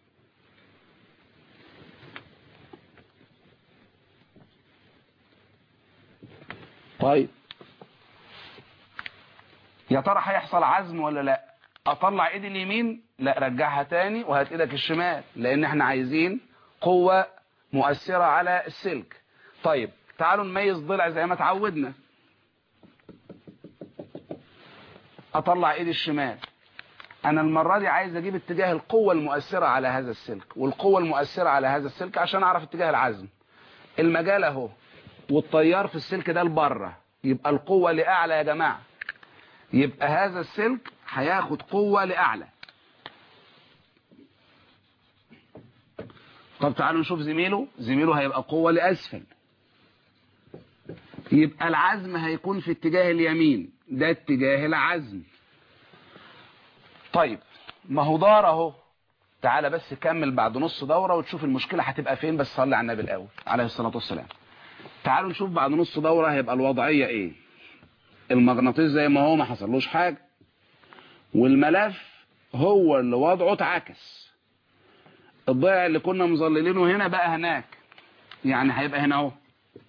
طيب يا ترى هيحصل عزم ولا لا؟ اطلع ايدي اليمين؟ لا، رجعها تاني وهات ايدك الشمال، لان احنا عايزين قوة مؤثرة على السلك. طيب تعالوا نميز ضلع زي ما اتعودنا. اطلع ايدي الشمال. انا المرة دي عايز اجيب اتجاه القوة المؤثرة على هذا السلك، والقوة المؤثرة على هذا السلك عشان اعرف اتجاه العزم. المجال اهو، والتيار في السلك ده لبره، يبقى القوة لأعلى يا جماعة. يبقى هذا السلك هياخد قوة لأعلى. طب تعالوا نشوف زميله هيبقى قوة لأسفل. يبقى العزم هيكون في اتجاه اليمين، ده اتجاه العزم. طيب ما هو دار اهو. تعالى بس كمل بعد نص دورة وتشوف المشكلة هتبقى فين، بس صلي على النبي الأول عليه الصلاة والسلام. تعالوا نشوف بعد نص دورة هيبقى الوضعية ايه. المغناطيس زي ما هو ما حصلوش حاجة، والملف هو اللي وضعه اتعكس. الضلع اللي كنا مظللينه هنا بقى هناك، يعني هيبقى هنا اهو.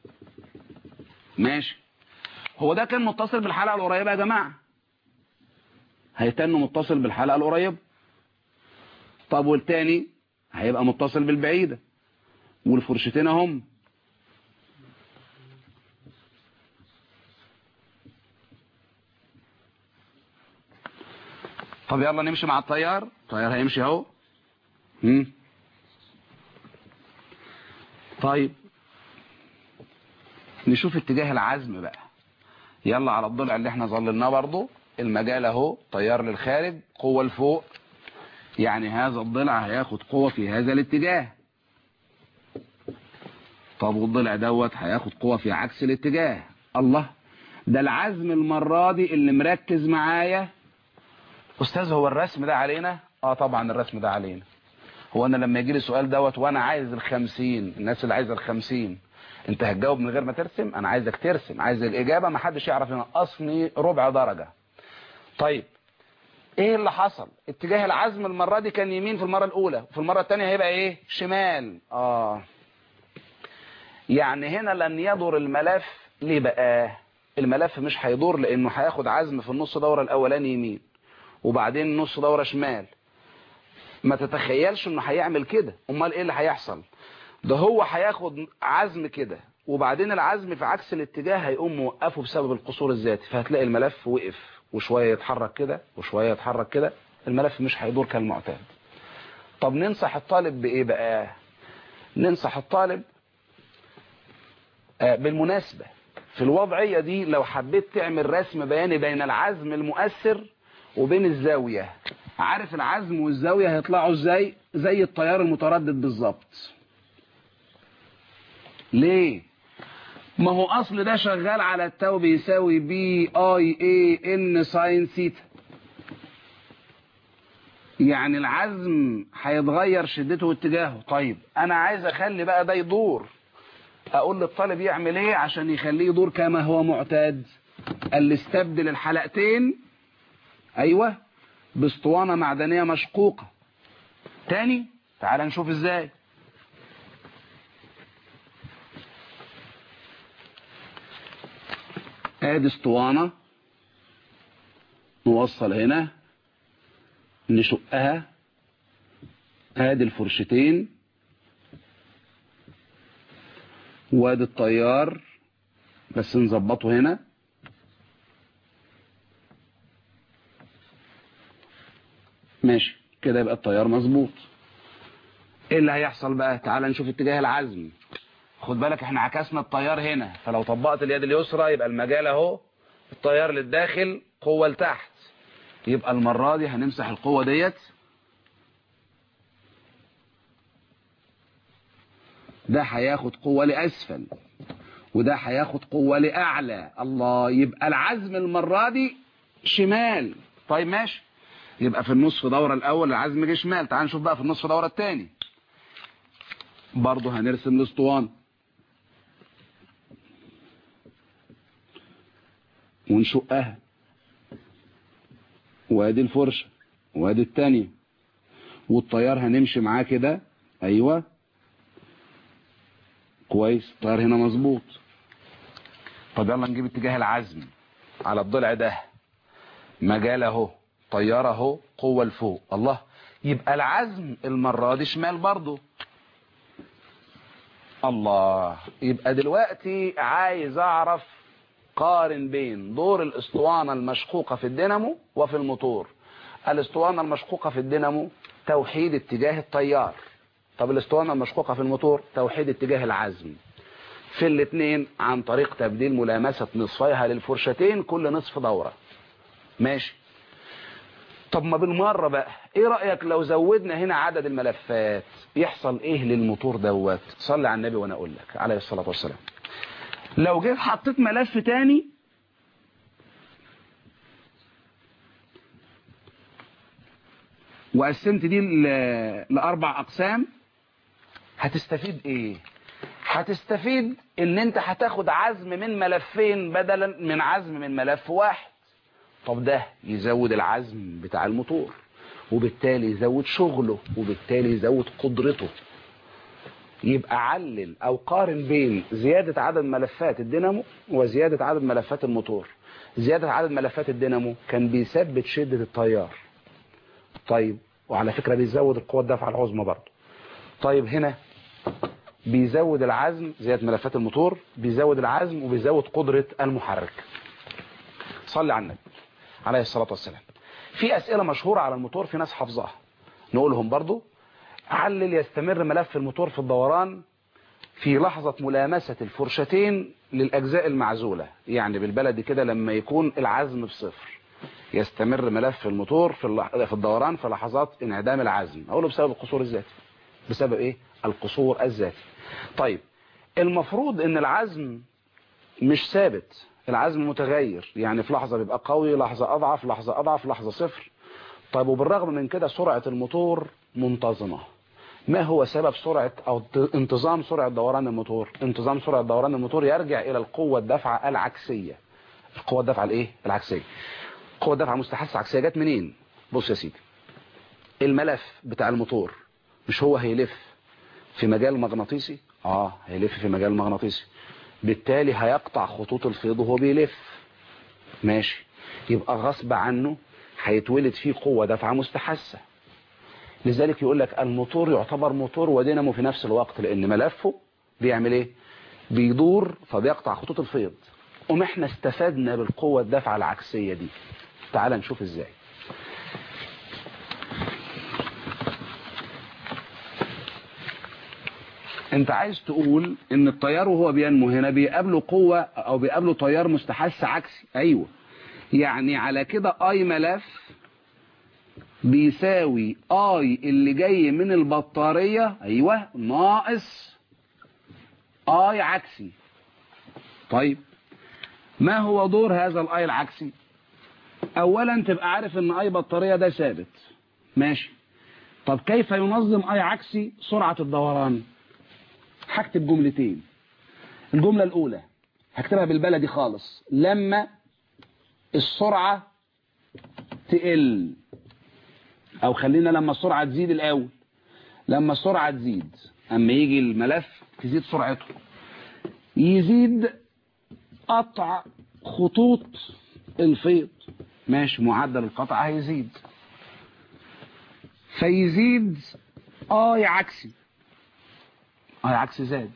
ماشي. هو ده كان متصل بالحلقة القريبة يا جماعة، هيتنه متصل بالحلقة القريبة. طب والتاني هيبقى متصل بالبعيدة، والفرشتين اهم. طب يلا نمشي مع التيار. التيار هيمشي اهو. طيب نشوف اتجاه العزم بقى. يلا على الضلع اللي احنا ظللناه برضو. المجال اهو، تيار للخارج، قوة لفوق، يعني هذا الضلع هياخد قوة في هذا الاتجاه. طب والضلع دوت هياخد قوة في عكس الاتجاه. الله، ده العزم المرة دي اللي مركز معايا. استاذ هو الرسم ده علينا؟ طبعا الرسم ده علينا. هو انا لما يجي لي سؤال دوت وانا عايز ال50، الناس اللي عايزه ال50، انت هتجاوب من غير ما ترسم؟ انا عايزك ترسم، عايز الاجابه ما حدش يعرف ينقصني ربع درجه. طيب ايه اللي حصل؟ اتجاه العزم المره دي كان يمين في المره الاولى، وفي المره الثانيه هيبقى ايه؟ شمال. يعني هنا لن يدور الملف. ليه بقى؟ الملف مش هيدور لانه هياخد عزم في النص دوره الاولاني يمين، وبعدين نص دوره شمال. ما تتخيلش انه هيعمل كده. امال ايه اللي هيحصل؟ ده هو هياخد عزم كده، وبعدين العزم في عكس الاتجاه هيقوم موقفه بسبب القصور الذاتي، فهتلاقي الملف وقف وشويه يتحرك كده وشويه يتحرك كده. الملف مش هيدور كالمعتاد. طب ننصح الطالب بايه بقى؟ ننصح الطالب بالمناسبه في الوضعيه دي لو حبيت تعمل رسم بياني بين العزم المؤثر وبين الزاويه. عارف العزم والزاويه هيطلعوا ازاي؟ زي التيار المتردد بالظبط. ليه؟ ما هو اصل ده شغال على التو بيساوي بي اي اي ان ساين ثيتا. يعني العزم هيتغير شدته واتجاهه. طيب انا عايز اخلي بقى ده يدور. اقول للطالب يعمل ايه عشان يخليه يدور كما هو معتاد؟ قال لي استبدل الحلقتين ايوه باسطوانه معدنيه مشقوقه. تاني تعال نشوف ازاي. ادي اسطوانه، نوصل هنا، نشقها، ادي الفرشتين، وادي التيار بس نظبطه هنا. ماشي كده، يبقى التيار مظبوط. ايه اللي هيحصل بقى؟ تعال نشوف اتجاه العزم. خد بالك احنا عكسنا التيار هنا، فلو طبقت اليد اليسرى يبقى المجال اهو، التيار للداخل، قوة لتحت. يبقى المرة دي هنمسح القوة ديت، ده هياخد قوة لأسفل وده هياخد قوة لأعلى. الله، يبقى العزم المرة دي شمال. طيب ماشي، يبقى في النصف دورة الأول العزم جه شمال. تعال نشوف بقى في النصف دورة الثاني. برضه هنرسم الاسطوانة. ونشقها، وادي الفرشة وادي التانية، والتيار هنمشي معاه كده. ايوه كويس، التيار هنا مظبوط. طب يلا نجيب اتجاه العزم على الضلع ده، مجال اهو، تيار اهو، قوة لفوق. الله، يبقى العزم المرة دي شمال برضو. الله، يبقى دلوقتي عايز اعرف قارن بين دور الاسطوانة المشقوقة في الدينامو وفي الموتور. الاسطوانة المشقوقة في الدينامو توحيد اتجاه التيار، طب الاسطوانة المشقوقة في الموتور توحيد اتجاه العزم. في الاثنين عن طريق تبديل ملامسة نصفيها للفرشتين كل نصف دورة. ماشي. طب ما بالمرة بقى، ايه رأيك لو زودنا هنا عدد الملفات يحصل ايه للموتور دوت؟ صلي على النبي وانا اقول لك عليه الصلاة والسلام. لو جيت حطيت ملف تاني وقسمت دي لأربع أقسام، هتستفيد ايه؟ هتستفيد ان انت هتاخد عزم من ملفين بدلا من عزم من ملف واحد. طب ده يزود العزم بتاع الموتور، وبالتالي يزود شغله، وبالتالي يزود قدرته. يبقى علل او قارن بين زيادة عدد ملفات الدينامو وزيادة عدد ملفات الموتور. زيادة عدد ملفات الدينامو كان بيثبت شدة التيار، طيب، وعلى فكرة بيزود القوة الدافعة العظمى برضه. طيب هنا بيزود العزم، زيادة ملفات الموتور بيزود العزم وبيزود قدرة المحرك. صلي على النبي عليه الصلاة والسلام. في أسئلة مشهورة على الموتور في ناس حافظاها، نقولهم برضو. علل يستمر ملف الموتور في الدوران في لحظة ملامسة الفرشتين للأجزاء المعزولة، يعني بالبلدي كده لما يكون العزم بصفر يستمر ملف الموتور في الدوران في لحظات انعدام العزم. أقوله بسبب القصور الذاتي. بسبب ايه؟ القصور الذاتي. طيب المفروض ان العزم مش ثابت، العزم متغير، يعني في لحظة بيبقى قوي، لحظة اضعف، لحظة اضعف، لحظة صفر. طيب وبالرغم من كده سرعة الموتور منتظمة. ما هو سبب سرعة او انتظام سرعة دوران الموتور؟ انتظام سرعة دوران الموتور يرجع الى القوة الدافعة العكسية. القوة الدافعة الايه؟ العكسية. قوة الدافعة مستحثة عكسية جت منين؟ بص يا سيدي، الملف بتاع الموتور مش هو هيلف في مجال مغناطيسي؟ هيلف في مجال مغناطيسي، بالتالي هيقطع خطوط الفيض وهو بيلف. ماشي، يبقى غصب عنه هيتولد فيه قوة دافعة مستحثة. لذلك يقول لك الموتور يعتبر موتور ودينامو في نفس الوقت، لان ملفه بيعمل ايه؟ بيدور فبيقطع خطوط الفيض. احنا استفدنا بالقوة الدافعة العكسية دي. تعال نشوف ازاي. انت عايز تقول ان التيار وهو بينمو هنا بيقابله قوة او بيقابله تيار مستحث عكسي. ايوه، يعني على كده اي ملف بيساوي اي اللي جاي من البطارية، ايوه، ناقص اي عكسي. طيب ما هو دور هذا الاي العكسي؟ اولا تبقى عارف ان اي بطارية ده ثابت. ماشي. طب كيف ينظم اي عكسي سرعة الدوران؟ هكتب جملتين. الجملة الاولى هكتبها بالبلدي خالص، لما السرعة تقل، او خلينا لما السرعة تزيد الاول. لما السرعة تزيد، اما يجي الملف تزيد سرعته، يزيد قطع خطوط الفيض. ماشي، معدل القطع هيزيد، فيزيد اي عكسي. اي عكسي زاد،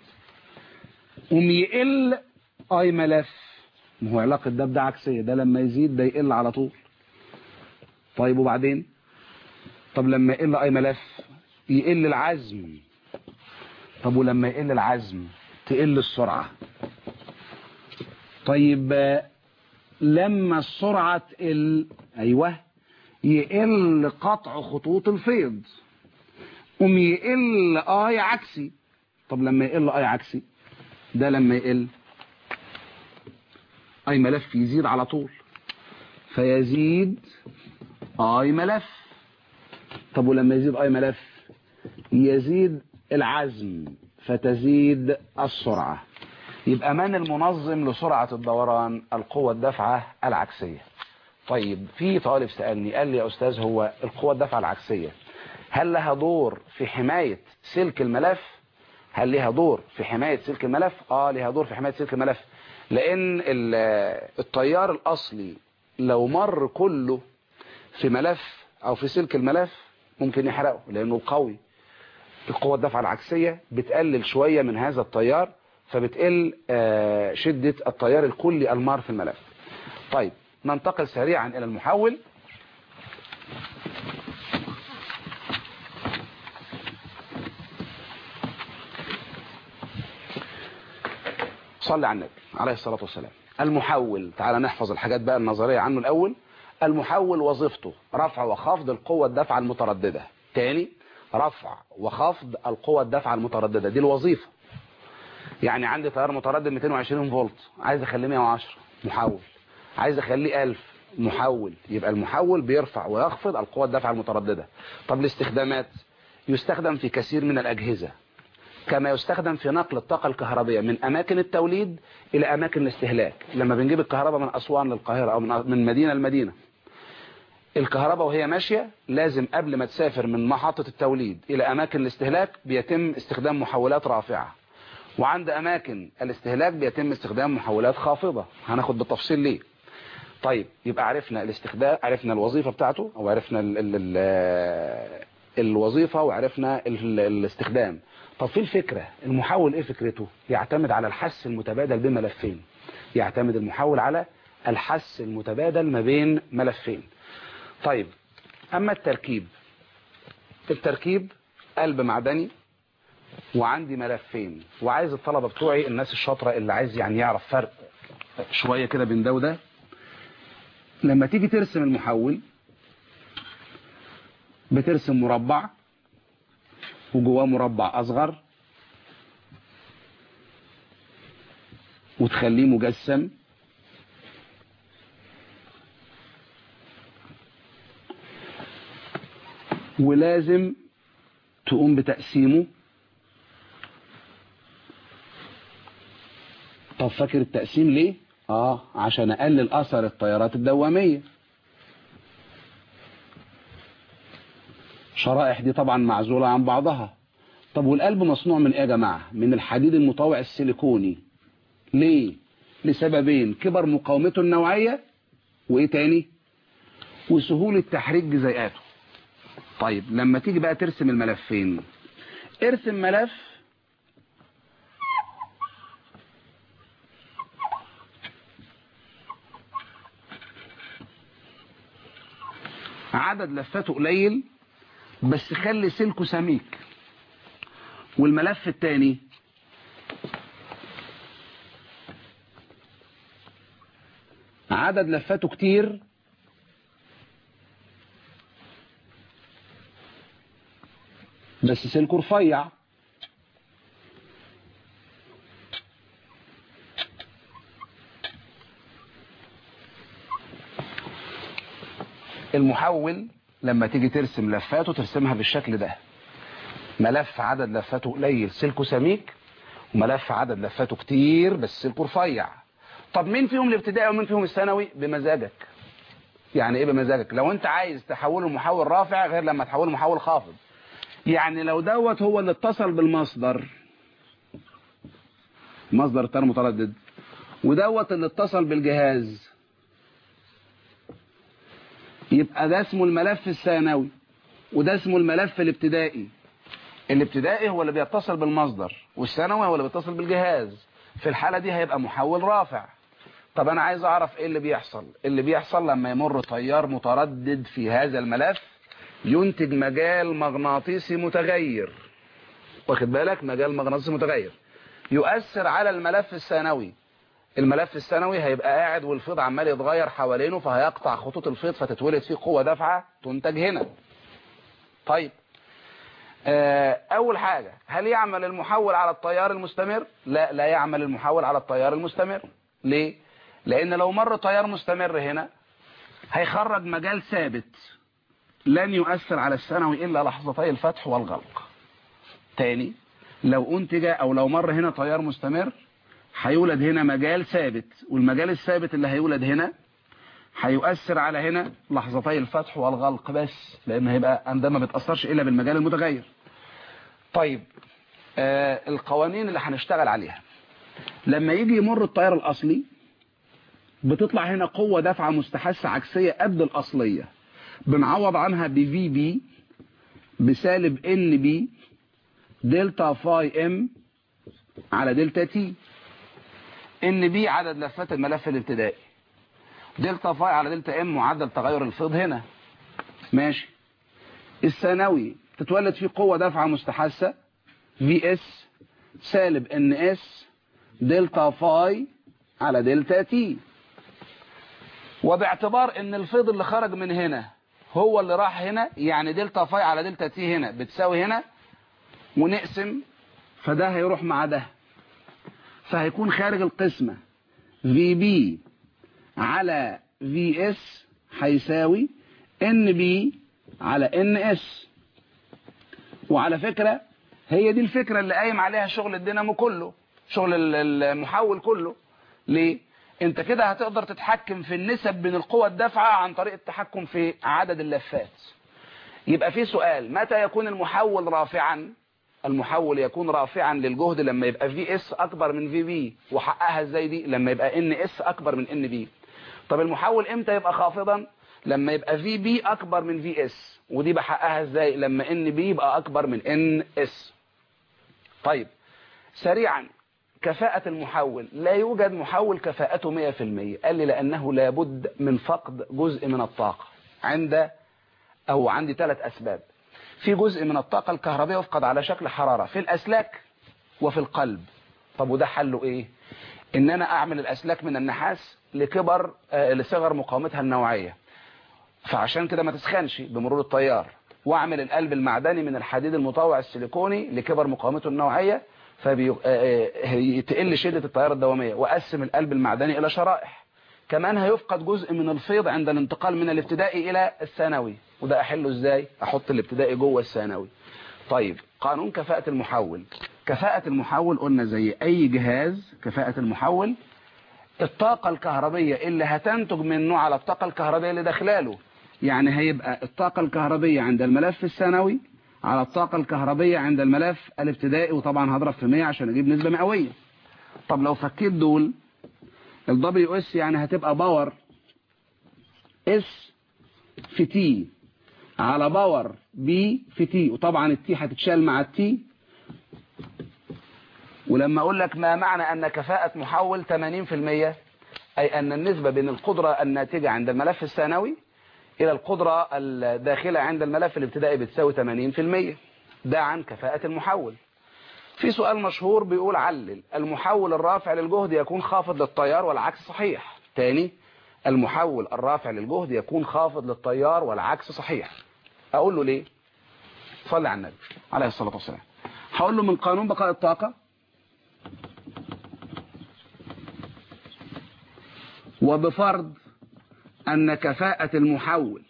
يقل اي ملف. ما هو علاقة ده بده عكسية، ده لما يزيد ده يقل على طول. طيب وبعدين؟ طب لما يقل اي ملف يقل العزم. طب ولما يقل العزم تقل السرعة. طيب لما السرعة تقل، ايوه، يقل قطع خطوط الفيض، يقل اي عكسي. طب لما يقل اي عكسي، ده لما يقل اي ملف يزيد على طول، فيزيد اي ملف. طب ولما يزيد اي ملف يزيد العزم فتزيد السرعة. يبقى من المنظم لسرعة الدوران؟ القوة الدافعة العكسية. طيب في طالب سألني قال لي يا أستاذ، هو القوة الدافعة العكسية هل لها دور في حماية سلك الملف؟ هل لها دور في حماية سلك الملف؟ لها دور في حماية سلك الملف، لأن التيار الأصلي لو مر كله في ملف أو في سلك الملف ممكن يحرقه لأنه قوي. القوة الدافعة العكسية بتقلل شوية من هذا التيار، فبتقل شدة التيار الكلي المار في الملف. طيب ننتقل سريعا إلى المحول. صلي على النبي عليه الصلاة والسلام. المحول، تعالى نحفظ الحاجات بقى النظرية عنه الأول. المحول وظيفته رفع وخفض القوة الدافعة المترددة. تاني، رفع وخفض القوة الدافعة المترددة، دي الوظيفة. يعني عندي تيار متردد 220 فولت، عايز اخليه 110، محول. عايز اخليه 1000، محول. يبقى المحول بيرفع ويخفض القوة الدافعة المترددة. طب الاستخدامات، يستخدم في كثير من الأجهزة، كما يستخدم في نقل الطاقة الكهربية من أماكن التوليد إلى أماكن الاستهلاك. لما بنجيب الكهرباء من أسوان للقاهرة أو من مدينة لمدينة، الكهرباء وهي ماشية لازم قبل ما تسافر من محطة التوليد إلى أماكن الاستهلاك بيتم استخدام محولات رافعة، وعند أماكن الاستهلاك بيتم استخدام محولات خافضة. هناخد بالتفصيل ليه. طيب يبقى عرفنا الاستخدام، عرفنا الوظيفة بتاعته، أو عرفنا الوظيفة، وعرفنا الاستخدام. طب في الفكرة، المحول ايه فكرته؟ يعتمد على الحث المتبادل بين ملفين. يعتمد المحول على الحث المتبادل ما بين ملفين. طيب اما التركيب، التركيب قلب معدني وعندي ملفين، وعايز الطلبة بتوعي الناس الشاطرة اللي عايز يعني يعرف فرق شوية كده بين ده وده، لما تيجي ترسم المحول بترسم مربع وجواه مربع أصغر وتخليه مجسم، ولازم تقوم بتقسيمه. طب فاكر التقسيم ليه؟ عشان أقلل أثر التيارات الدوامية. شرائح دي طبعا معزولة عن بعضها. طب والقلب مصنوع من ايه يا جماعة؟ من الحديد المطوع السيليكوني. ليه؟ لسببين: كبر مقاومته النوعية، وايه تاني؟ وسهولة تحريك جزيئاته. طيب لما تيجي بقى ترسم الملفين، ارسم ملف عدد لفاته قليل بس خلي سلكه سميك، والملف التاني عدد لفاته كتير بس سلكه رفيع. المحول لما تيجي ترسم لفاته ترسمها بالشكل ده: ملف عدد لفاته قليل سلكه سميك، وملف عدد لفاته كتير بس سلكه رفيع. طب مين فيهم الابتدائي ومين فيهم الثانوي؟ بمزاجك. يعني ايه بمزاجك؟ لو انت عايز تحوله محول رافع غير لما تحوله محول خافض. يعني لو دوت هو اللي اتصل بالمصدر، مصدر التيار المتردد، ودوت اللي اتصل بالجهاز، يبقى ده اسمه الملف الثانوي وده اسمه الملف الابتدائي. الابتدائي هو اللي بيتصل بالمصدر، والثانوي هو اللي بيتصل بالجهاز. في الحالة دي هيبقى محول رافع. طب انا عايز اعرف ايه اللي بيحصل. اللي بيحصل لما يمر تيار متردد في هذا الملف ينتج مجال مغناطيسي متغير. واخد بالك؟ مجال مغناطيسي متغير يؤثر على الملف الثانوي. الملف الثانوي هيبقى قاعد والفيض عمال يتغير حوالينه، فهيقطع خطوط الفيض فتتولد فيه قوة دافعة تنتج هنا. طيب اول حاجة، هل يعمل المحول على التيار المستمر؟ لا، لا يعمل المحول على التيار المستمر. ليه؟ لان لو مر تيار مستمر هنا هيخرج مجال ثابت لن يؤثر على الثانوي الا لحظتي الفتح والغلق. تاني، لو انتج او لو مر هنا تيار مستمر هيولد هنا مجال ثابت، والمجال الثابت اللي هيولد هنا هيؤثر على هنا لحظتي الفتح والغلق بس، لان هيبقى ده ما بتأثرش الا بالمجال المتغير. طيب القوانين اللي هنشتغل عليها لما يجي يمر التيار الاصلي بتطلع هنا قوة دفعة مستحثة عكسية قد الاصلية، بنعوض عنها بفي بي بسالب ان بي دلتا فاي ام على دلتا تي. ان بي عدد لفات الملف الابتدائي، دلتا فاي على دلتا ام معدل تغير الفيض هنا ماشي. الثانوي تتولد فيه قوة دفعة مستحثة في اس سالب ان اس دلتا فاي على دلتا تي. وباعتبار ان الفيض اللي خرج من هنا هو اللي راح هنا، يعني دلتا فاي على دلتا تي هنا بتساوي هنا، ونقسم فده هيروح مع ده، فهيكون خارج القسمة في بي على في اس هيساوي ان بي على ان اس. وعلى فكرة هي دي الفكرة اللي قايم عليها شغل الدينامو كله، شغل المحول كله. ليه؟ انت كده هتقدر تتحكم في النسب بين القوى الدافعة عن طريق التحكم في عدد اللفات. يبقى في سؤال، متى يكون المحول رافعا؟ المحول يكون رافعا للجهد لما يبقى في اس اكبر من في بي. وحققها ازاي دي؟ لما يبقى ان اس اكبر من ان بي. طب المحول امتى يبقى خافضا؟ لما يبقى في بي اكبر من في اس. ودي بحققها ازاي؟ لما ان بي يبقى اكبر من ان اس. طيب سريعا، كفاءة المحول. لا يوجد محول كفاءته 100%. قال لي لانه لابد من فقد جزء من الطاقة عندي 3 اسباب. في جزء من الطاقة الكهربائية يفقد على شكل حرارة في الاسلاك وفي القلب. طب وده حله ايه؟ ان انا اعمل الاسلاك من النحاس لصغر مقاومتها النوعية، فعشان كده ما تسخنش بمرور التيار، واعمل القلب المعدني من الحديد المطوع السيليكوني لكبر مقاومته النوعية فيتقل شدة التيار الدوامية، واقسم القلب المعدني الى شرائح. كمان هيفقد جزء من الفيض عند الانتقال من الابتدائي الى الثانوي، وده احله ازاي؟ احط الابتدائي جوه الثانوي. طيب قانون كفاءة المحول. كفاءة المحول قلنا زي اي جهاز، كفاءة المحول الطاقة الكهربية اللي هتنتج منه على الطاقة الكهربية اللي داخلاله. يعني هيبقى الطاقة الكهربية عند الملف الثانوي على الطاقة الكهربية عند الملف الابتدائي، وطبعا هضرب في 100 عشان اجيب نسبة مئوية. طب لو فكيت دول الدبليو اس يعني هتبقى باور اس في تي على باور بي في تي، وطبعا التي هتتشال مع التي. ولما اقول لك ما معنى ان كفاءة محول 80%، اي ان النسبة بين القدرة الناتجة عند الملف الثانوي الى القدرة الداخلة عند الملف الابتدائي بتساوي 80%. ده عن كفاءة المحول. في سؤال مشهور بيقول علل المحول الرافع للجهد يكون خافض للتيار والعكس صحيح. تاني، المحول الرافع للجهد يكون خافض للتيار والعكس صحيح. اقول له ليه؟ صلي على النبي عليه الصلاة والسلام. هقول له من قانون بقاء الطاقة وبفرض ان كفاءة المحول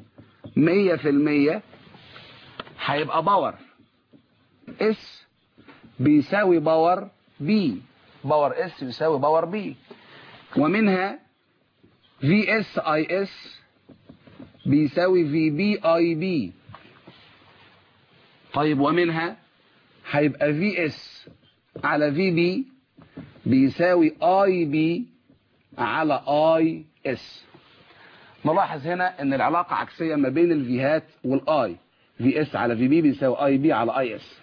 100%، هيبقى باور اس بيساوي باور بي. باور اس بيساوي باور بي، ومنها في اس اي اس بيساوي في بي اي بي. طيب ومنها هيبقى في اس على في بي بيساوي اي بي على اي اس. نلاحظ هنا ان العلاقة عكسية ما بين الفيهات والاي. في اس على في بي بيساوي اي بي على اي اس.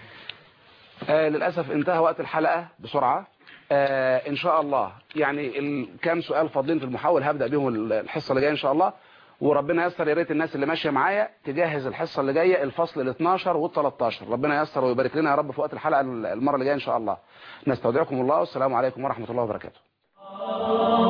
للأسف انتهى وقت الحلقة بسرعة. ان شاء الله يعني كام سؤال فاضلين في المحول هبدأ بيهم الحصة اللي جاية ان شاء الله، وربنا ييسر. يا ريت الناس اللي ماشية معايا تجهز الحصة اللي جاية الفصل ال 12 وال 13. ربنا ييسر ويبارك لنا يا رب في وقت الحلقة المرة اللي جاية ان شاء الله. نستودعكم الله والسلام عليكم ورحمة الله وبركاته.